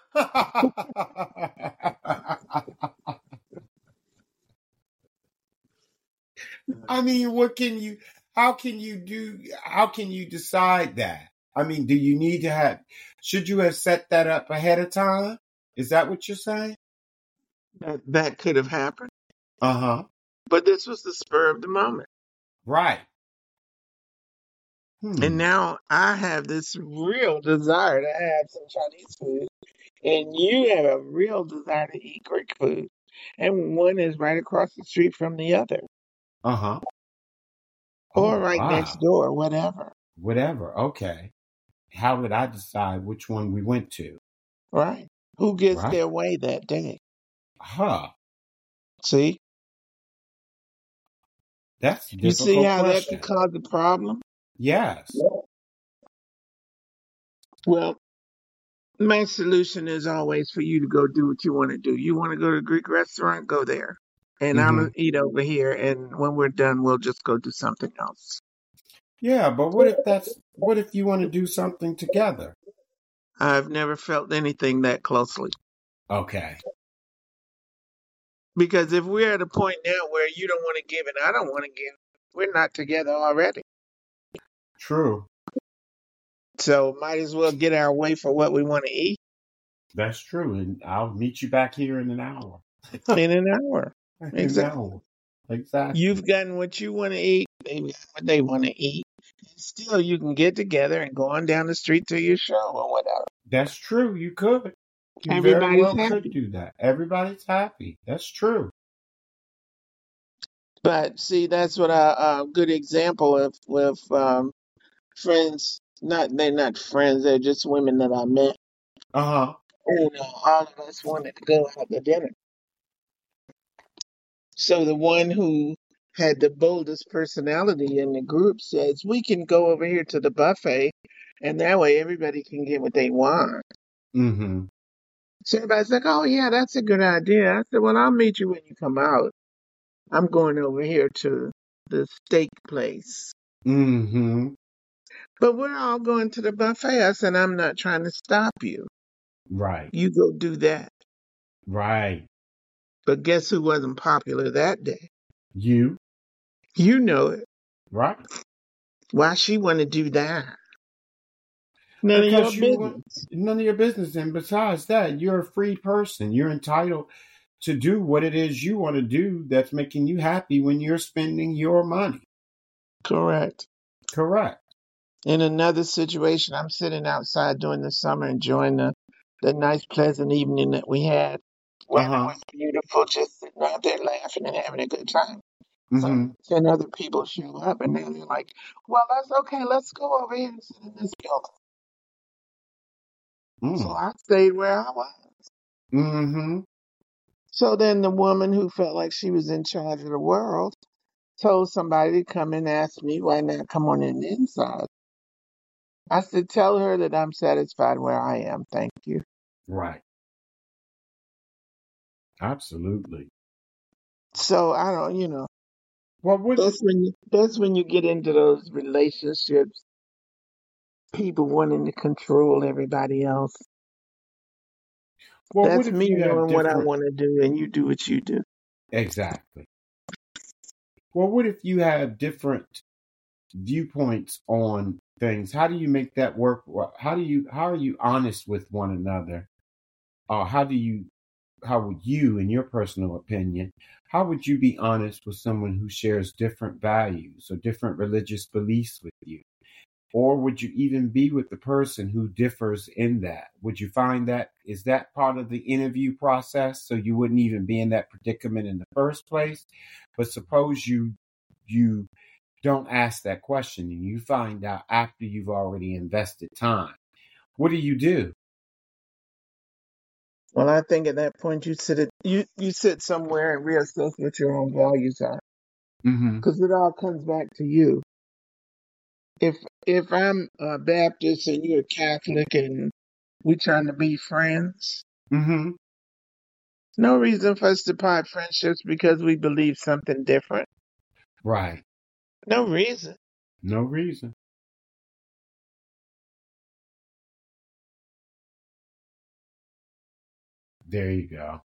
I mean, how can you decide that? I mean, should you have set that up ahead of time? Is that what you're saying? That could have happened, Uh-huh. but this was the spur of the moment. Right. And Hmm. now I have this real desire to have some Chinese food, and you have a real desire to eat Greek food. And one is right across the street from the other, Uh-huh. or Oh, right next wow. door, whatever. Whatever. Okay. How would I decide which one we went to? Right? Who gets Right? their way that day? Huh. See? That's a You see difficult how that could question. cause a problem? Yes. Well, my solution is always for you to go do what you want to do. You want to go to a Greek restaurant, go there. And I'm Mm-hmm. going to eat over here. And when we're done, we'll just go do something else. Yeah, but what if you want to do something together? I've never felt anything that closely. Okay. Because if we're at a point now where you don't want to give and I don't want to give, we're not together already. True. So might as well get our way for what we want to eat That's true. And I'll meet you back here in an hour. in an hour. In an Exactly. hour. Exactly. You've gotten what you want to eat. They've got what they want to eat. And still, you can get together and go on down the street to your show or whatever. That's true. You could. You very Everybody's well could happy. do that. Everybody's happy. That's true. But see, that's what a good example of with friends. Not they're not friends. They're just women that I met. Uh-huh. And all of us wanted to go out to dinner. So the one who had the boldest personality in the group says, "We can go over here to the buffet, and that way everybody can get what they want." Mm-hmm. So everybody's like, "Oh yeah, that's a good idea." I said, "Well, I'll meet you when you come out. I'm going over here to the steak place." Mm-hmm. But we're all going to the buffet. I said, "I'm not trying to stop you. Right. You go do that." Right. But guess who wasn't popular that day? You. You know it. Right. Why she want to do that? None of your Because you want business. none of your business. And besides that, you're a free person. You're entitled to do what it is you want to do that's making you happy when you're spending your money. Correct. Correct. In another situation, I'm sitting outside during the summer enjoying the nice, pleasant evening that we had. Weather Uh-huh. was beautiful, just sitting out there laughing and having a good time. So Mm-hmm. 10 other people show up, and then they're like, "Well, that's okay. Let's go over here and sit in this building." So Mm. I stayed where I was. Mm-hmm. So then the woman who felt like she was in charge of the world told somebody to come and ask me why not come on in the inside. I said, "Tell her that I'm satisfied where I am. Thank you." Right. Absolutely. So I don't, Well, what that's when you get into those relationships, people wanting to control everybody else. well, what That's if me you have doing what I different want to do and you do what you do. exactly. Well, what if you have different viewpoints on things? How do you make that work? How are you honest with one another? Or how would you, in your personal opinion, how would you be honest with someone who shares different values or different religious beliefs with you? Or would you even be with the person who differs in that? Would you find that is that part of the interview process so you wouldn't even be in that predicament in the first place? But suppose you don't ask that question and you find out after you've already invested time. What do you do? Well, I think at that point you sit somewhere and reassess what your own values are, Mm-hmm. because it all comes back to you. If if I'm a Baptist and you're a Catholic and we trying to be friends, Mm-hmm. no reason for us to part friendships because we believe something different. Right. No reason. No reason. There you go.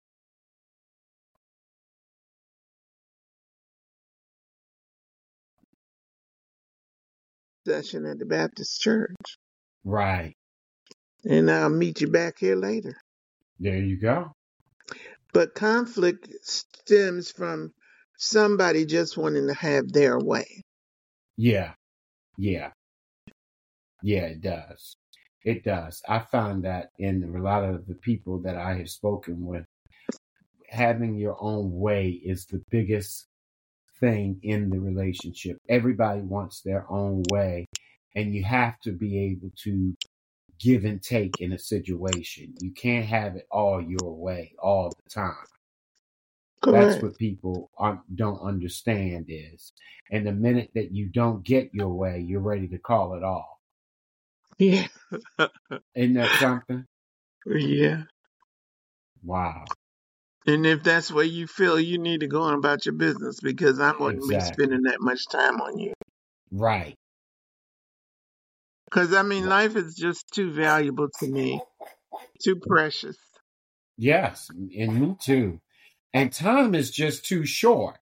Session at the Baptist church, Right. and I'll meet you back here later. There you go. But conflict stems from somebody just wanting to have their way. Yeah. Yeah. Yeah, it does. It does. I found that in a lot of the people that I have spoken with, having your own way is the biggest thing in the relationship. Everybody wants their own way, and you have to be able to give and take in a situation. You can't have it all your way all the time. That's Correct. what people don't understand is. And the minute that you don't get your way, you're ready to call it off. Yeah. Isn't that something? Yeah. Wow. And if that's where you feel, you need to go on about your business because I wouldn't be Exactly. spending that much time on you. Right. Because, I mean, Ri- life is just too valuable to me, too precious. Yes. And me too. And time is just too short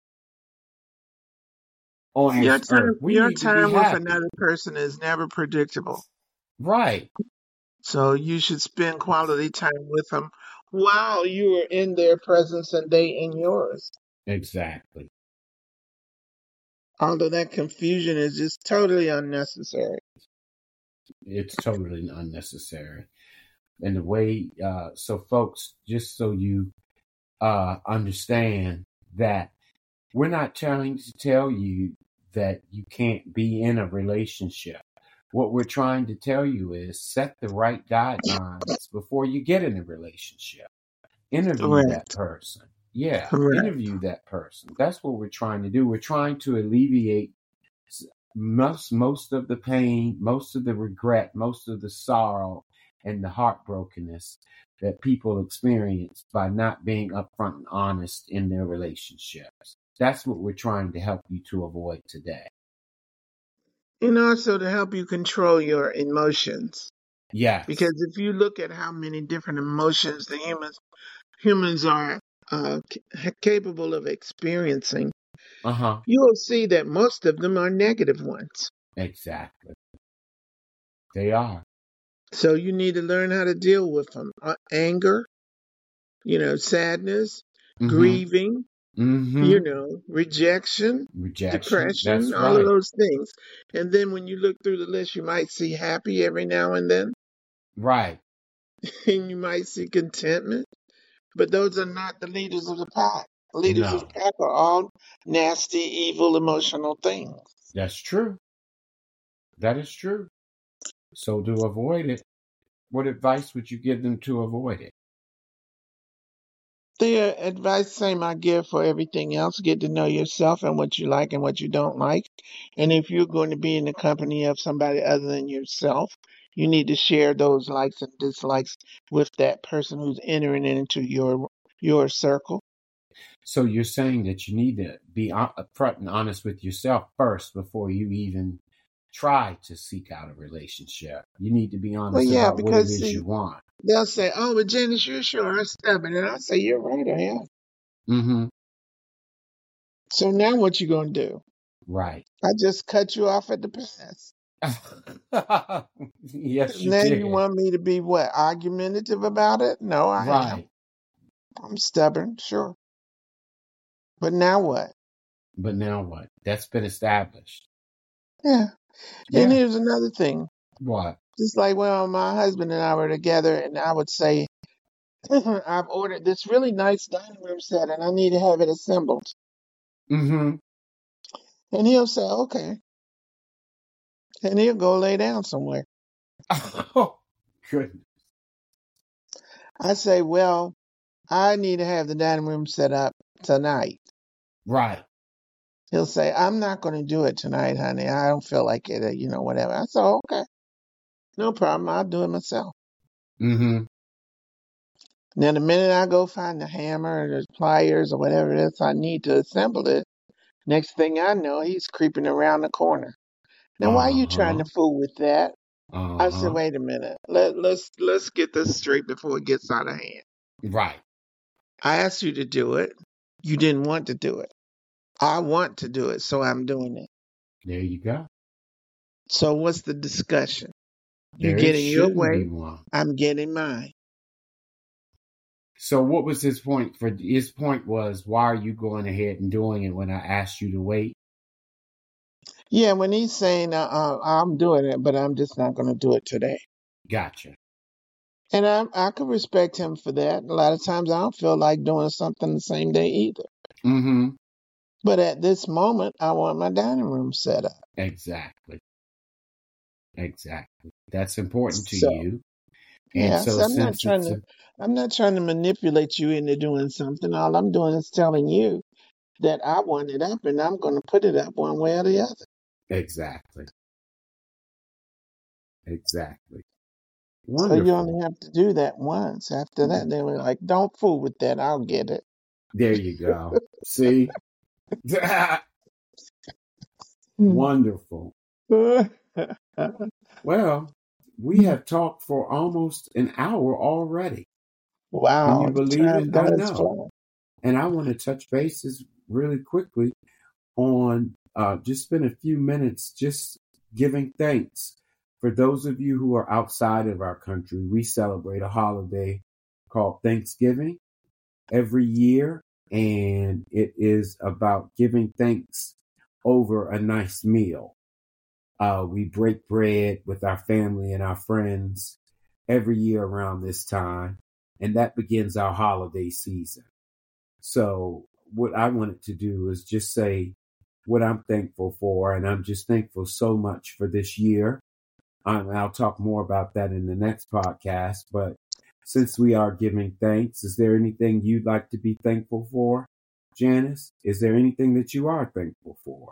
on this earth. We Your need to be time with happy. another person is never predictable. Right. So you should spend quality time with them while you are in their presence and they in yours. Exactly. Although that confusion is just totally unnecessary. It's totally unnecessary. And the way, so folks, just so you understand that we're not trying to tell you that you can't be in a relationship. What we're trying to tell you is set the right guidelines before you get in a relationship. Interview that Correct. person. Yeah, Correct. interview that person. That's what we're trying to do. We're trying to alleviate most of the pain, most of the regret, most of the sorrow, and the heartbrokenness that people experience by not being upfront and honest in their relationships. That's what we're trying to help you to avoid today. And also to help you control your emotions. Yes. Because if you look at how many different emotions the humans are capable of experiencing, Uh huh. you will see that most of them are negative ones. Exactly. They are. So you need to learn how to deal with them. Anger, sadness, Mm hmm. grieving, Mm hmm. rejection, Rejection. depression, That's all of right. those things. And then when you look through the list, you might see happy every now and then, Right. and you might see contentment. But those are not the leaders of the pack. Leaders of the No, pack are all nasty, evil, emotional things. that's true. That is true. So to avoid it, what advice would you give them to avoid it? The advice same I give for everything else. Get to know yourself and what you like and what you don't like. And if you're going to be in the company of somebody other than yourself, you need to share those likes and dislikes with that person who's entering into your circle. So you're saying that you need to be upfront and honest with yourself first before you even try to seek out a relationship. You need to be Well, honest yeah, about what it because is see, you want. they'll say, "Oh, but Janice, you sure are stubborn," and I say, "You're right, I am." Mm-hmm. So now what you gonna do? Right. I just cut you off at the pass. Yes, you Now you did. want me to be what? Argumentative about it? No, I am. Right. I'm stubborn, sure. But now what? But now what? That's been established. Yeah. And Yeah. here's another thing. What? Just like when my husband and I were together, and I would say, I've ordered this really nice dining room set and I need to have it assembled. Mm-hmm. And he'll say, okay. And he'll go lay down somewhere. Oh, goodness. I say, well, I need to have the dining room set up tonight. Right. He'll say, I'm not going to do it tonight, honey. I don't feel like it, whatever. I said, okay, no problem. I'll do it myself. Mm-hmm. Now, the minute I go find the hammer or the pliers or whatever it is I need to assemble it, next thing I know, he's creeping around the corner. Now, why are you trying Uh-huh. to fool with that? I said, Uh-huh. wait a minute. Let's get this straight before it gets out of hand. Right. I asked you to do it. You didn't want to do it. I want to do it, so I'm doing it. There you go. So what's the discussion? You There getting your shouldn't be way, one. I'm getting mine. So what was his point? His point was, why are you going ahead and doing it when I asked you to wait? Yeah, when he's saying, I'm doing it, but I'm just not going to do it today. Gotcha. And I could respect him for that. A lot of times I don't feel like doing something the same day either. Mm-hmm. But at this moment, I want my dining room set up. Exactly. Exactly. That's important to So, you. And yeah, so so since it's a, I'm not trying to manipulate you into doing something. All I'm doing is telling you that I want it up and I'm going to put it up one way or the other. exactly. Exactly. So you Wonderful. only have to do that once. After that, they were like, don't fool with that. I'll get it. There you go. See? Wonderful. Well, we have talked for almost an hour already. Can you Wow, the believe it? time I does know. fly. And I want to touch bases really quickly on just spend a few minutes just giving thanks. For those of you who are outside of our country, we celebrate a holiday called Thanksgiving every year, and it is about giving thanks over a nice meal. We break bread with our family and our friends every year around this time, and that begins our holiday season. So, what I wanted to do is just say what I'm thankful for, and I'm just thankful so much for this year. I'll talk more about that in the next podcast, but since we are giving thanks, is there anything you'd like to be thankful for, Janice? Is there anything that you are thankful for?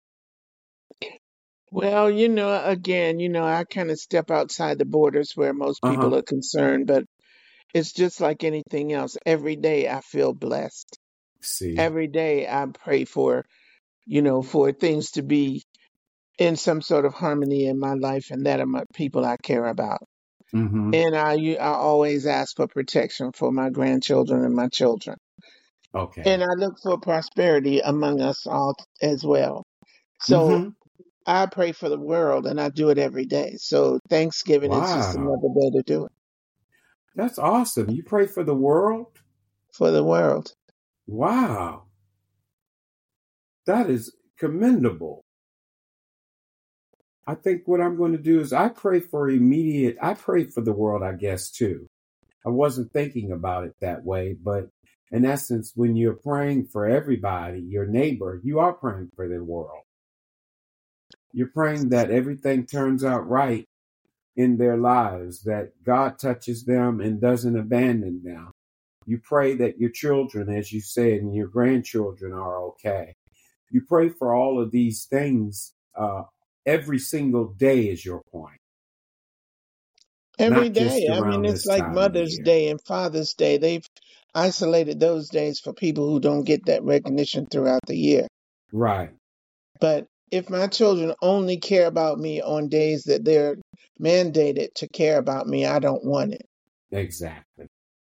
Well, again, I kind of step outside the borders where most Uh huh. people are concerned, but it's just like anything else. Every day I feel blessed. See. Every day I pray for things to be in some sort of harmony in my life and that of my people I care about. Mm-hmm. And I always ask for protection for my grandchildren and my children. Okay. And I look for prosperity among us all as well. So Mm-hmm. I pray for the world and I do it every day. So Thanksgiving is just Wow. another day to do it That's awesome. You pray for the world? for the world. Wow. That is commendable. I think what I'm going to do is I pray for the world, I guess, too. I wasn't thinking about it that way, but in essence, when you're praying for everybody, your neighbor, you are praying for the world. You're praying that everything turns out right in their lives, that God touches them and doesn't abandon them. You pray that your children, as you said, and your grandchildren are okay. You pray for all of these things every single day, is your point, Every not day. just I mean, around it's this like time of Mother's year. Day and Father's Day. They've isolated those days for people who don't get that recognition throughout the year. Right. But if my children only care about me on days that they're mandated to care about me, I don't want it. Exactly.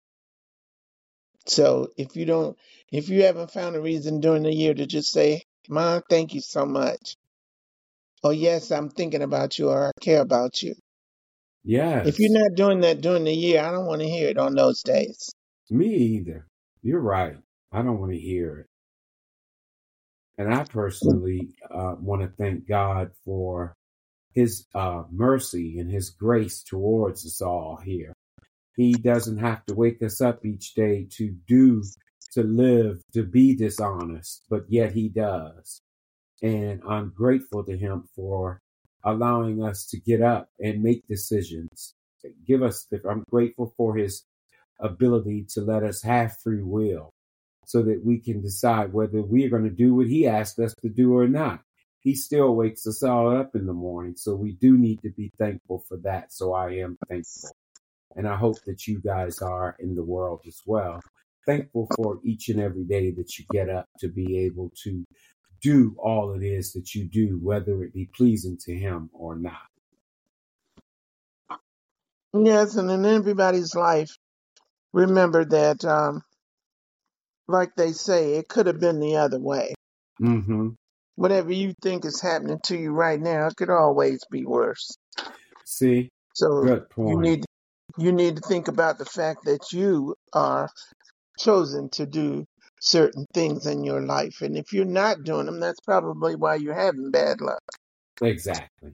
So if you haven't found a reason during the year to just say, Mom, thank you so much. Oh, yes, I'm thinking about you or I care about you. If you're Yes. not doing that during the year, I don't want to hear it on those days. Me either. You're right. I don't want to hear it. And I personally want to thank God for his mercy and his grace towards us all here. He doesn't have to wake us up each day to live, to be dishonest, but yet he does. And I'm grateful to him for allowing us to get up and make decisions. I'm grateful for his ability to let us have free will so that we can decide whether we're going to do what he asked us to do or not. He still wakes us all up in the morning. So we do need to be thankful for that. So I am thankful. And I hope that you guys are in the world as well. Thankful for each and every day that you get up to be able to do all it is that you do, whether it be pleasing to him or not. Yes, and in everybody's life, remember that, like they say, it could have been the other way. Mm-hmm. Whatever you think is happening to you right now, it could always be worse. See, So good you point. need you need to think about the fact that you are chosen to do certain things in your life. And if you're not doing them, that's probably why you're having bad luck. Exactly.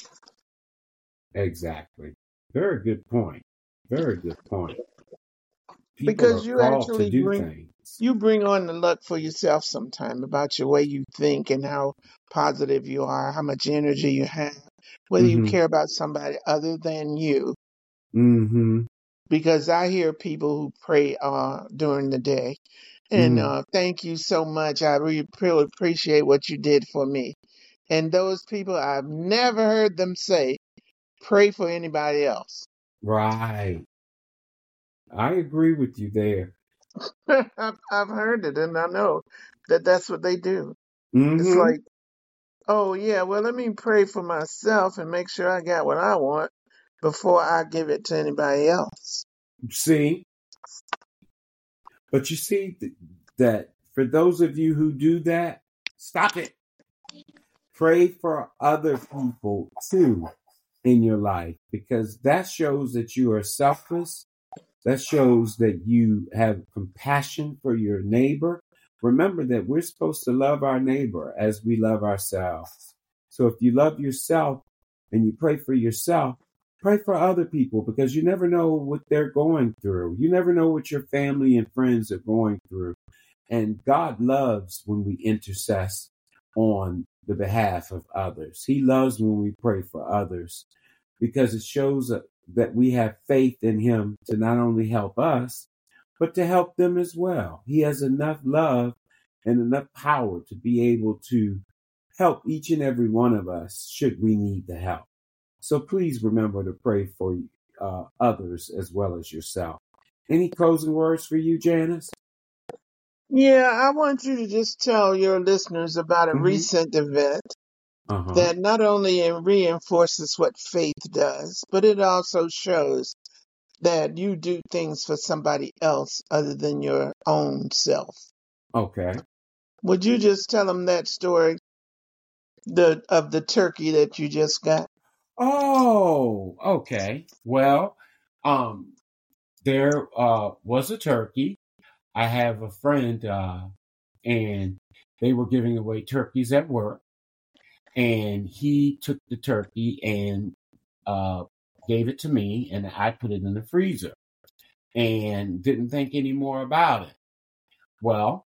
Very good point. Very good point. People Because are you called to actually do things. bring on the luck for yourself sometime about your way you think and how positive you are, how much energy you have, whether you Mm-hmm. care about somebody other than you. Mm-hmm. Because I hear people who pray during the day. And Mm-hmm. thank you so much. I really appreciate what you did for me. And those people, I've never heard them say, pray for anybody else. Right. I agree with you there. I've heard it and I know that that's what they do. It's Mm-hmm. like, oh, yeah, well, let me pray for myself and make sure I got what I want before I give it to anybody else. See, but you see that for those of you who do that, stop it. Pray for other people too in your life, because that shows that you are selfless. That shows that you have compassion for your neighbor. Remember that we're supposed to love our neighbor as we love ourselves. So if you love yourself and you pray for yourself, pray for other people, because you never know what they're going through. You never know what your family and friends are going through. And God loves when we intercess on the behalf of others. He loves when we pray for others, because it shows that we have faith in Him to not only help us, but to help them as well. He has enough love and enough power to be able to help each and every one of us should we need the help. So please remember to pray for others as well as yourself. Any closing words for you, Janice? Yeah, I want you to just tell your listeners about a Mm-hmm. recent event Uh-huh. that not only reinforces what faith does, but it also shows that you do things for somebody else other than your own self. Okay. Would you just tell them that story of the turkey that you just got? Oh, okay. Well, um, there was a turkey. I have a friend, and they were giving away turkeys at work, and he took the turkey and uh, gave it to me, and I put it in the freezer and didn't think any more about it. Well,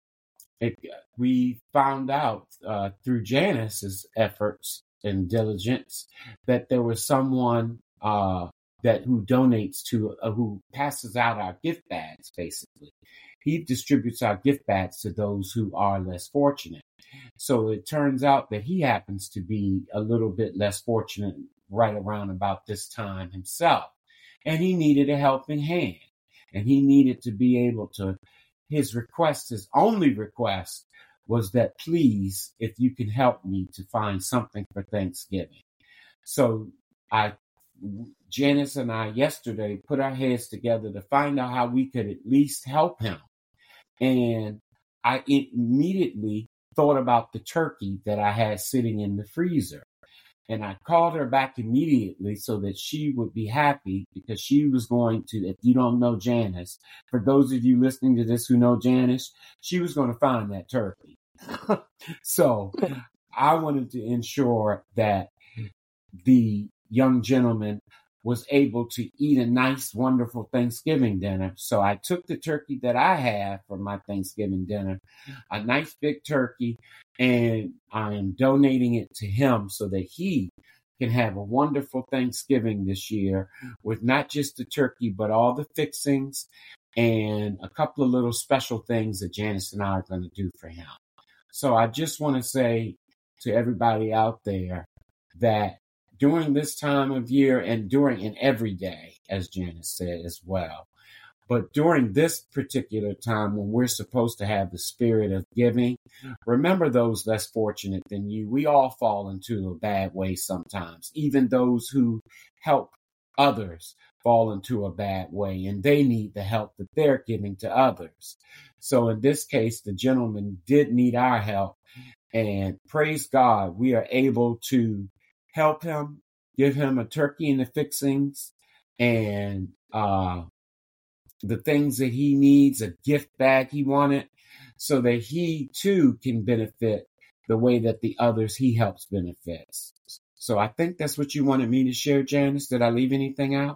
we found out through Janice's efforts and diligence that there was someone that who donates to who passes out our gift bags. Basically, he distributes our gift bags to those who are less fortunate. So it turns out that he happens to be a little bit less fortunate right around about this time himself, and he needed a helping hand, and he needed to be able to his only request was that, please, if you can help me to find something for Thanksgiving. So I, Janice and I yesterday put our heads together to find out how we could at least help him. And I immediately thought about the turkey that I had sitting in the freezer. And I called her back immediately so that she would be happy, because she was going to, if you don't know Janice, for those of you listening to this who know Janice, she was going to find that turkey. So I wanted to ensure that the young gentleman was able to eat a nice, wonderful Thanksgiving dinner. So I took the turkey that I have for my Thanksgiving dinner, a nice big turkey, and I am donating it to him so that he can have a wonderful Thanksgiving this year with not just the turkey, but all the fixings and a couple of little special things that Janice and I are going to do for him. So I just want to say to everybody out there that during this time of year, and every day, as Janice said as well, but during this particular time when we're supposed to have the spirit of giving, remember those less fortunate than you. We all fall into a bad way sometimes. Even those who help others fall into a bad way, and they need the help that they're giving to others. So in this case, the gentleman did need our help, and praise God, we are able to help him, give him a turkey and the fixings, and the things that he needs, a gift bag he wanted. so that he too can benefit the way that the others he helps benefits. So I think that's what you wanted me to share, Janice. Did I leave anything out?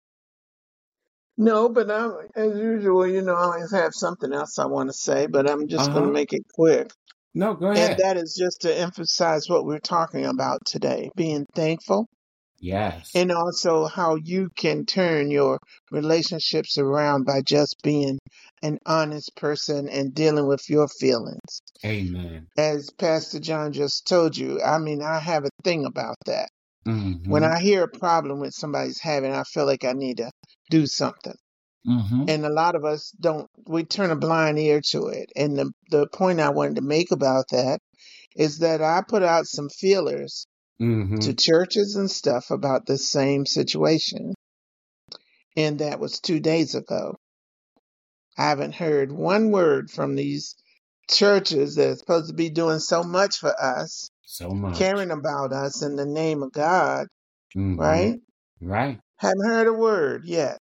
No, but as usual, I always have something else I want to say, but I'm just going to Uh-huh. make it quick. No, go And ahead. that is just to emphasize what we're talking about today, being thankful, Yes. and also how you can turn your relationships around by just being an honest person and dealing with your feelings. Amen. As Pastor John just told you, I have a thing about that. When Mm-hmm. I hear a problem with somebody's having, I feel like I need to do something. Mm-hmm. And a lot of us don't, we turn a blind ear to it. And the point I wanted to make about that is that I put out some feelers Mm-hmm. to churches and stuff about the same situation. And that was 2 days ago. I haven't heard one word from these churches that are supposed to be doing so much for us, So much. caring about us in the name of God, Mm-hmm. right? Right. Haven't heard a word yet.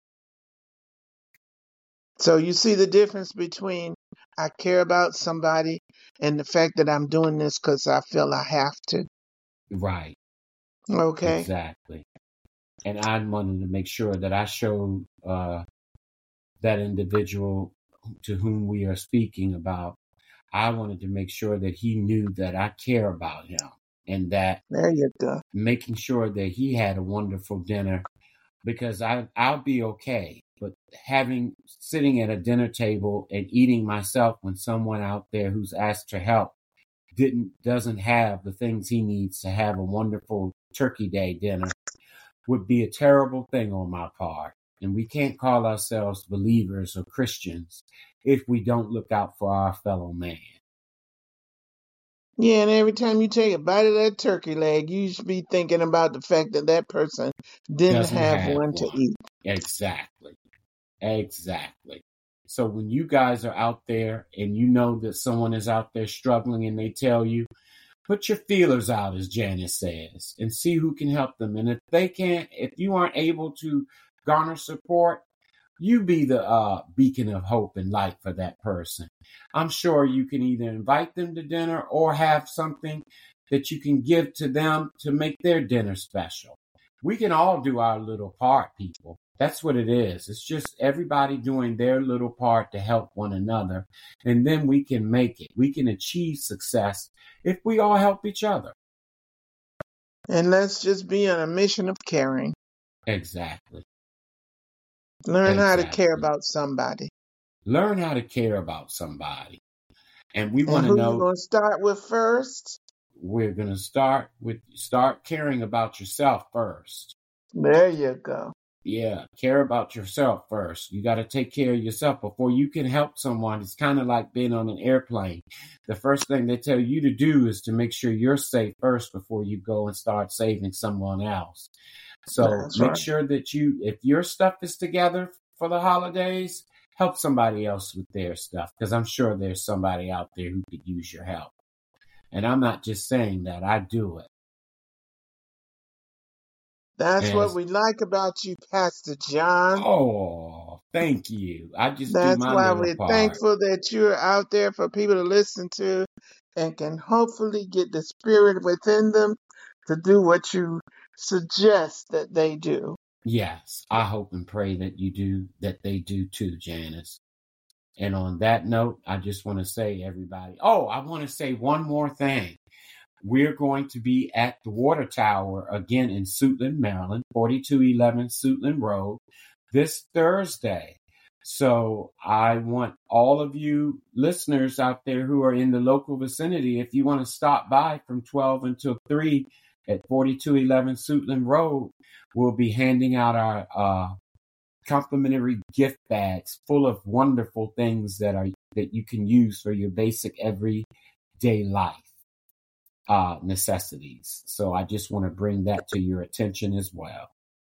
So you see the difference between I care about somebody and the fact that I'm doing this because I feel I have to. Right. Okay. Exactly. And I wanted to make sure that I showed that individual to whom we are speaking about. I wanted to make sure that he knew that I care about him, and that There you go. making sure that he had a wonderful dinner, because I'll be okay. But sitting at a dinner table and eating myself when someone out there who's asked for help doesn't have the things he needs to have a wonderful Turkey Day dinner would be a terrible thing on my part. And we can't call ourselves believers or Christians if we don't look out for our fellow man. Yeah, and every time you take a bite of that turkey leg, you should be thinking about the fact that that person didn't Doesn't have have one to one. eat. Exactly. Exactly. So when you guys are out there and you know that someone is out there struggling and they tell you, put your feelers out, as Janice says, and see who can help them. And if you aren't able to garner support, you be the beacon of hope and light for that person. I'm sure you can either invite them to dinner or have something that you can give to them to make their dinner special. We can all do our little part, people. That's what it is. It's just everybody doing their little part to help one another. And then we can make it. We can achieve success if we all help each other. And let's just be on a mission of caring. Exactly. Learn how to care Exactly. about somebody. Learn how to care about somebody. And we And want to who you know, going to start with first? we're going to start caring about yourself first. There you go. Yeah, care about yourself first. You got to take care of yourself before you can help someone. It's kind of like being on an airplane. The first thing they tell you to do is to make sure you're safe first before you go and start saving someone else. So That's make right. sure that if your stuff is together for the holidays, help somebody else with their stuff, because I'm sure there's somebody out there who could use your help. And I'm not just saying that, I do it. That's what As we like about you, Pastor John. Oh, thank you. I just do That's my why little we're part. thankful that you're out there for people to listen to and can hopefully get the spirit within them to do what you suggest that they do. Yes, I hope and pray that they do too, Janice. And on that note, I just want to say, everybody, I want to say one more thing. We're going to be at the Water Tower again in Suitland, Maryland, 4211 Suitland Road, this Thursday. So I want all of you listeners out there who are in the local vicinity, if you want to stop by from 12 until 3 at 4211 Suitland Road, we'll be handing out our complimentary gift bags full of wonderful things that you can use for your basic everyday life necessities. So I just want to bring that to your attention as well.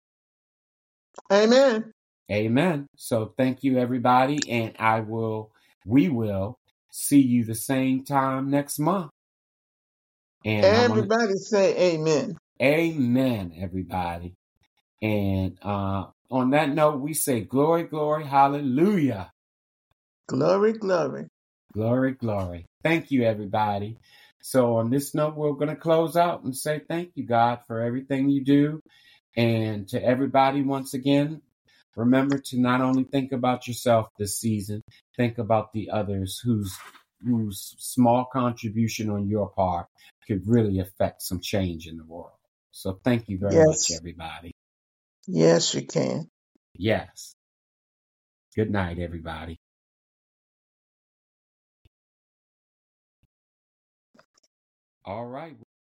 Amen. Amen. So thank you, everybody, and we will see you the same time next month. And Everybody say amen. Amen, everybody. And on that note, we say glory, glory, hallelujah. Glory, glory. Glory, glory. Thank you, everybody. So on this note, we're going to close out and say thank you, God, for everything you do. And to everybody, once again, remember to not only think about yourself this season, think about the others whose small contribution on your part could really affect some change in the world. So thank you very much, Yes. everybody. Yes, you can. Yes. Good night, everybody. All right.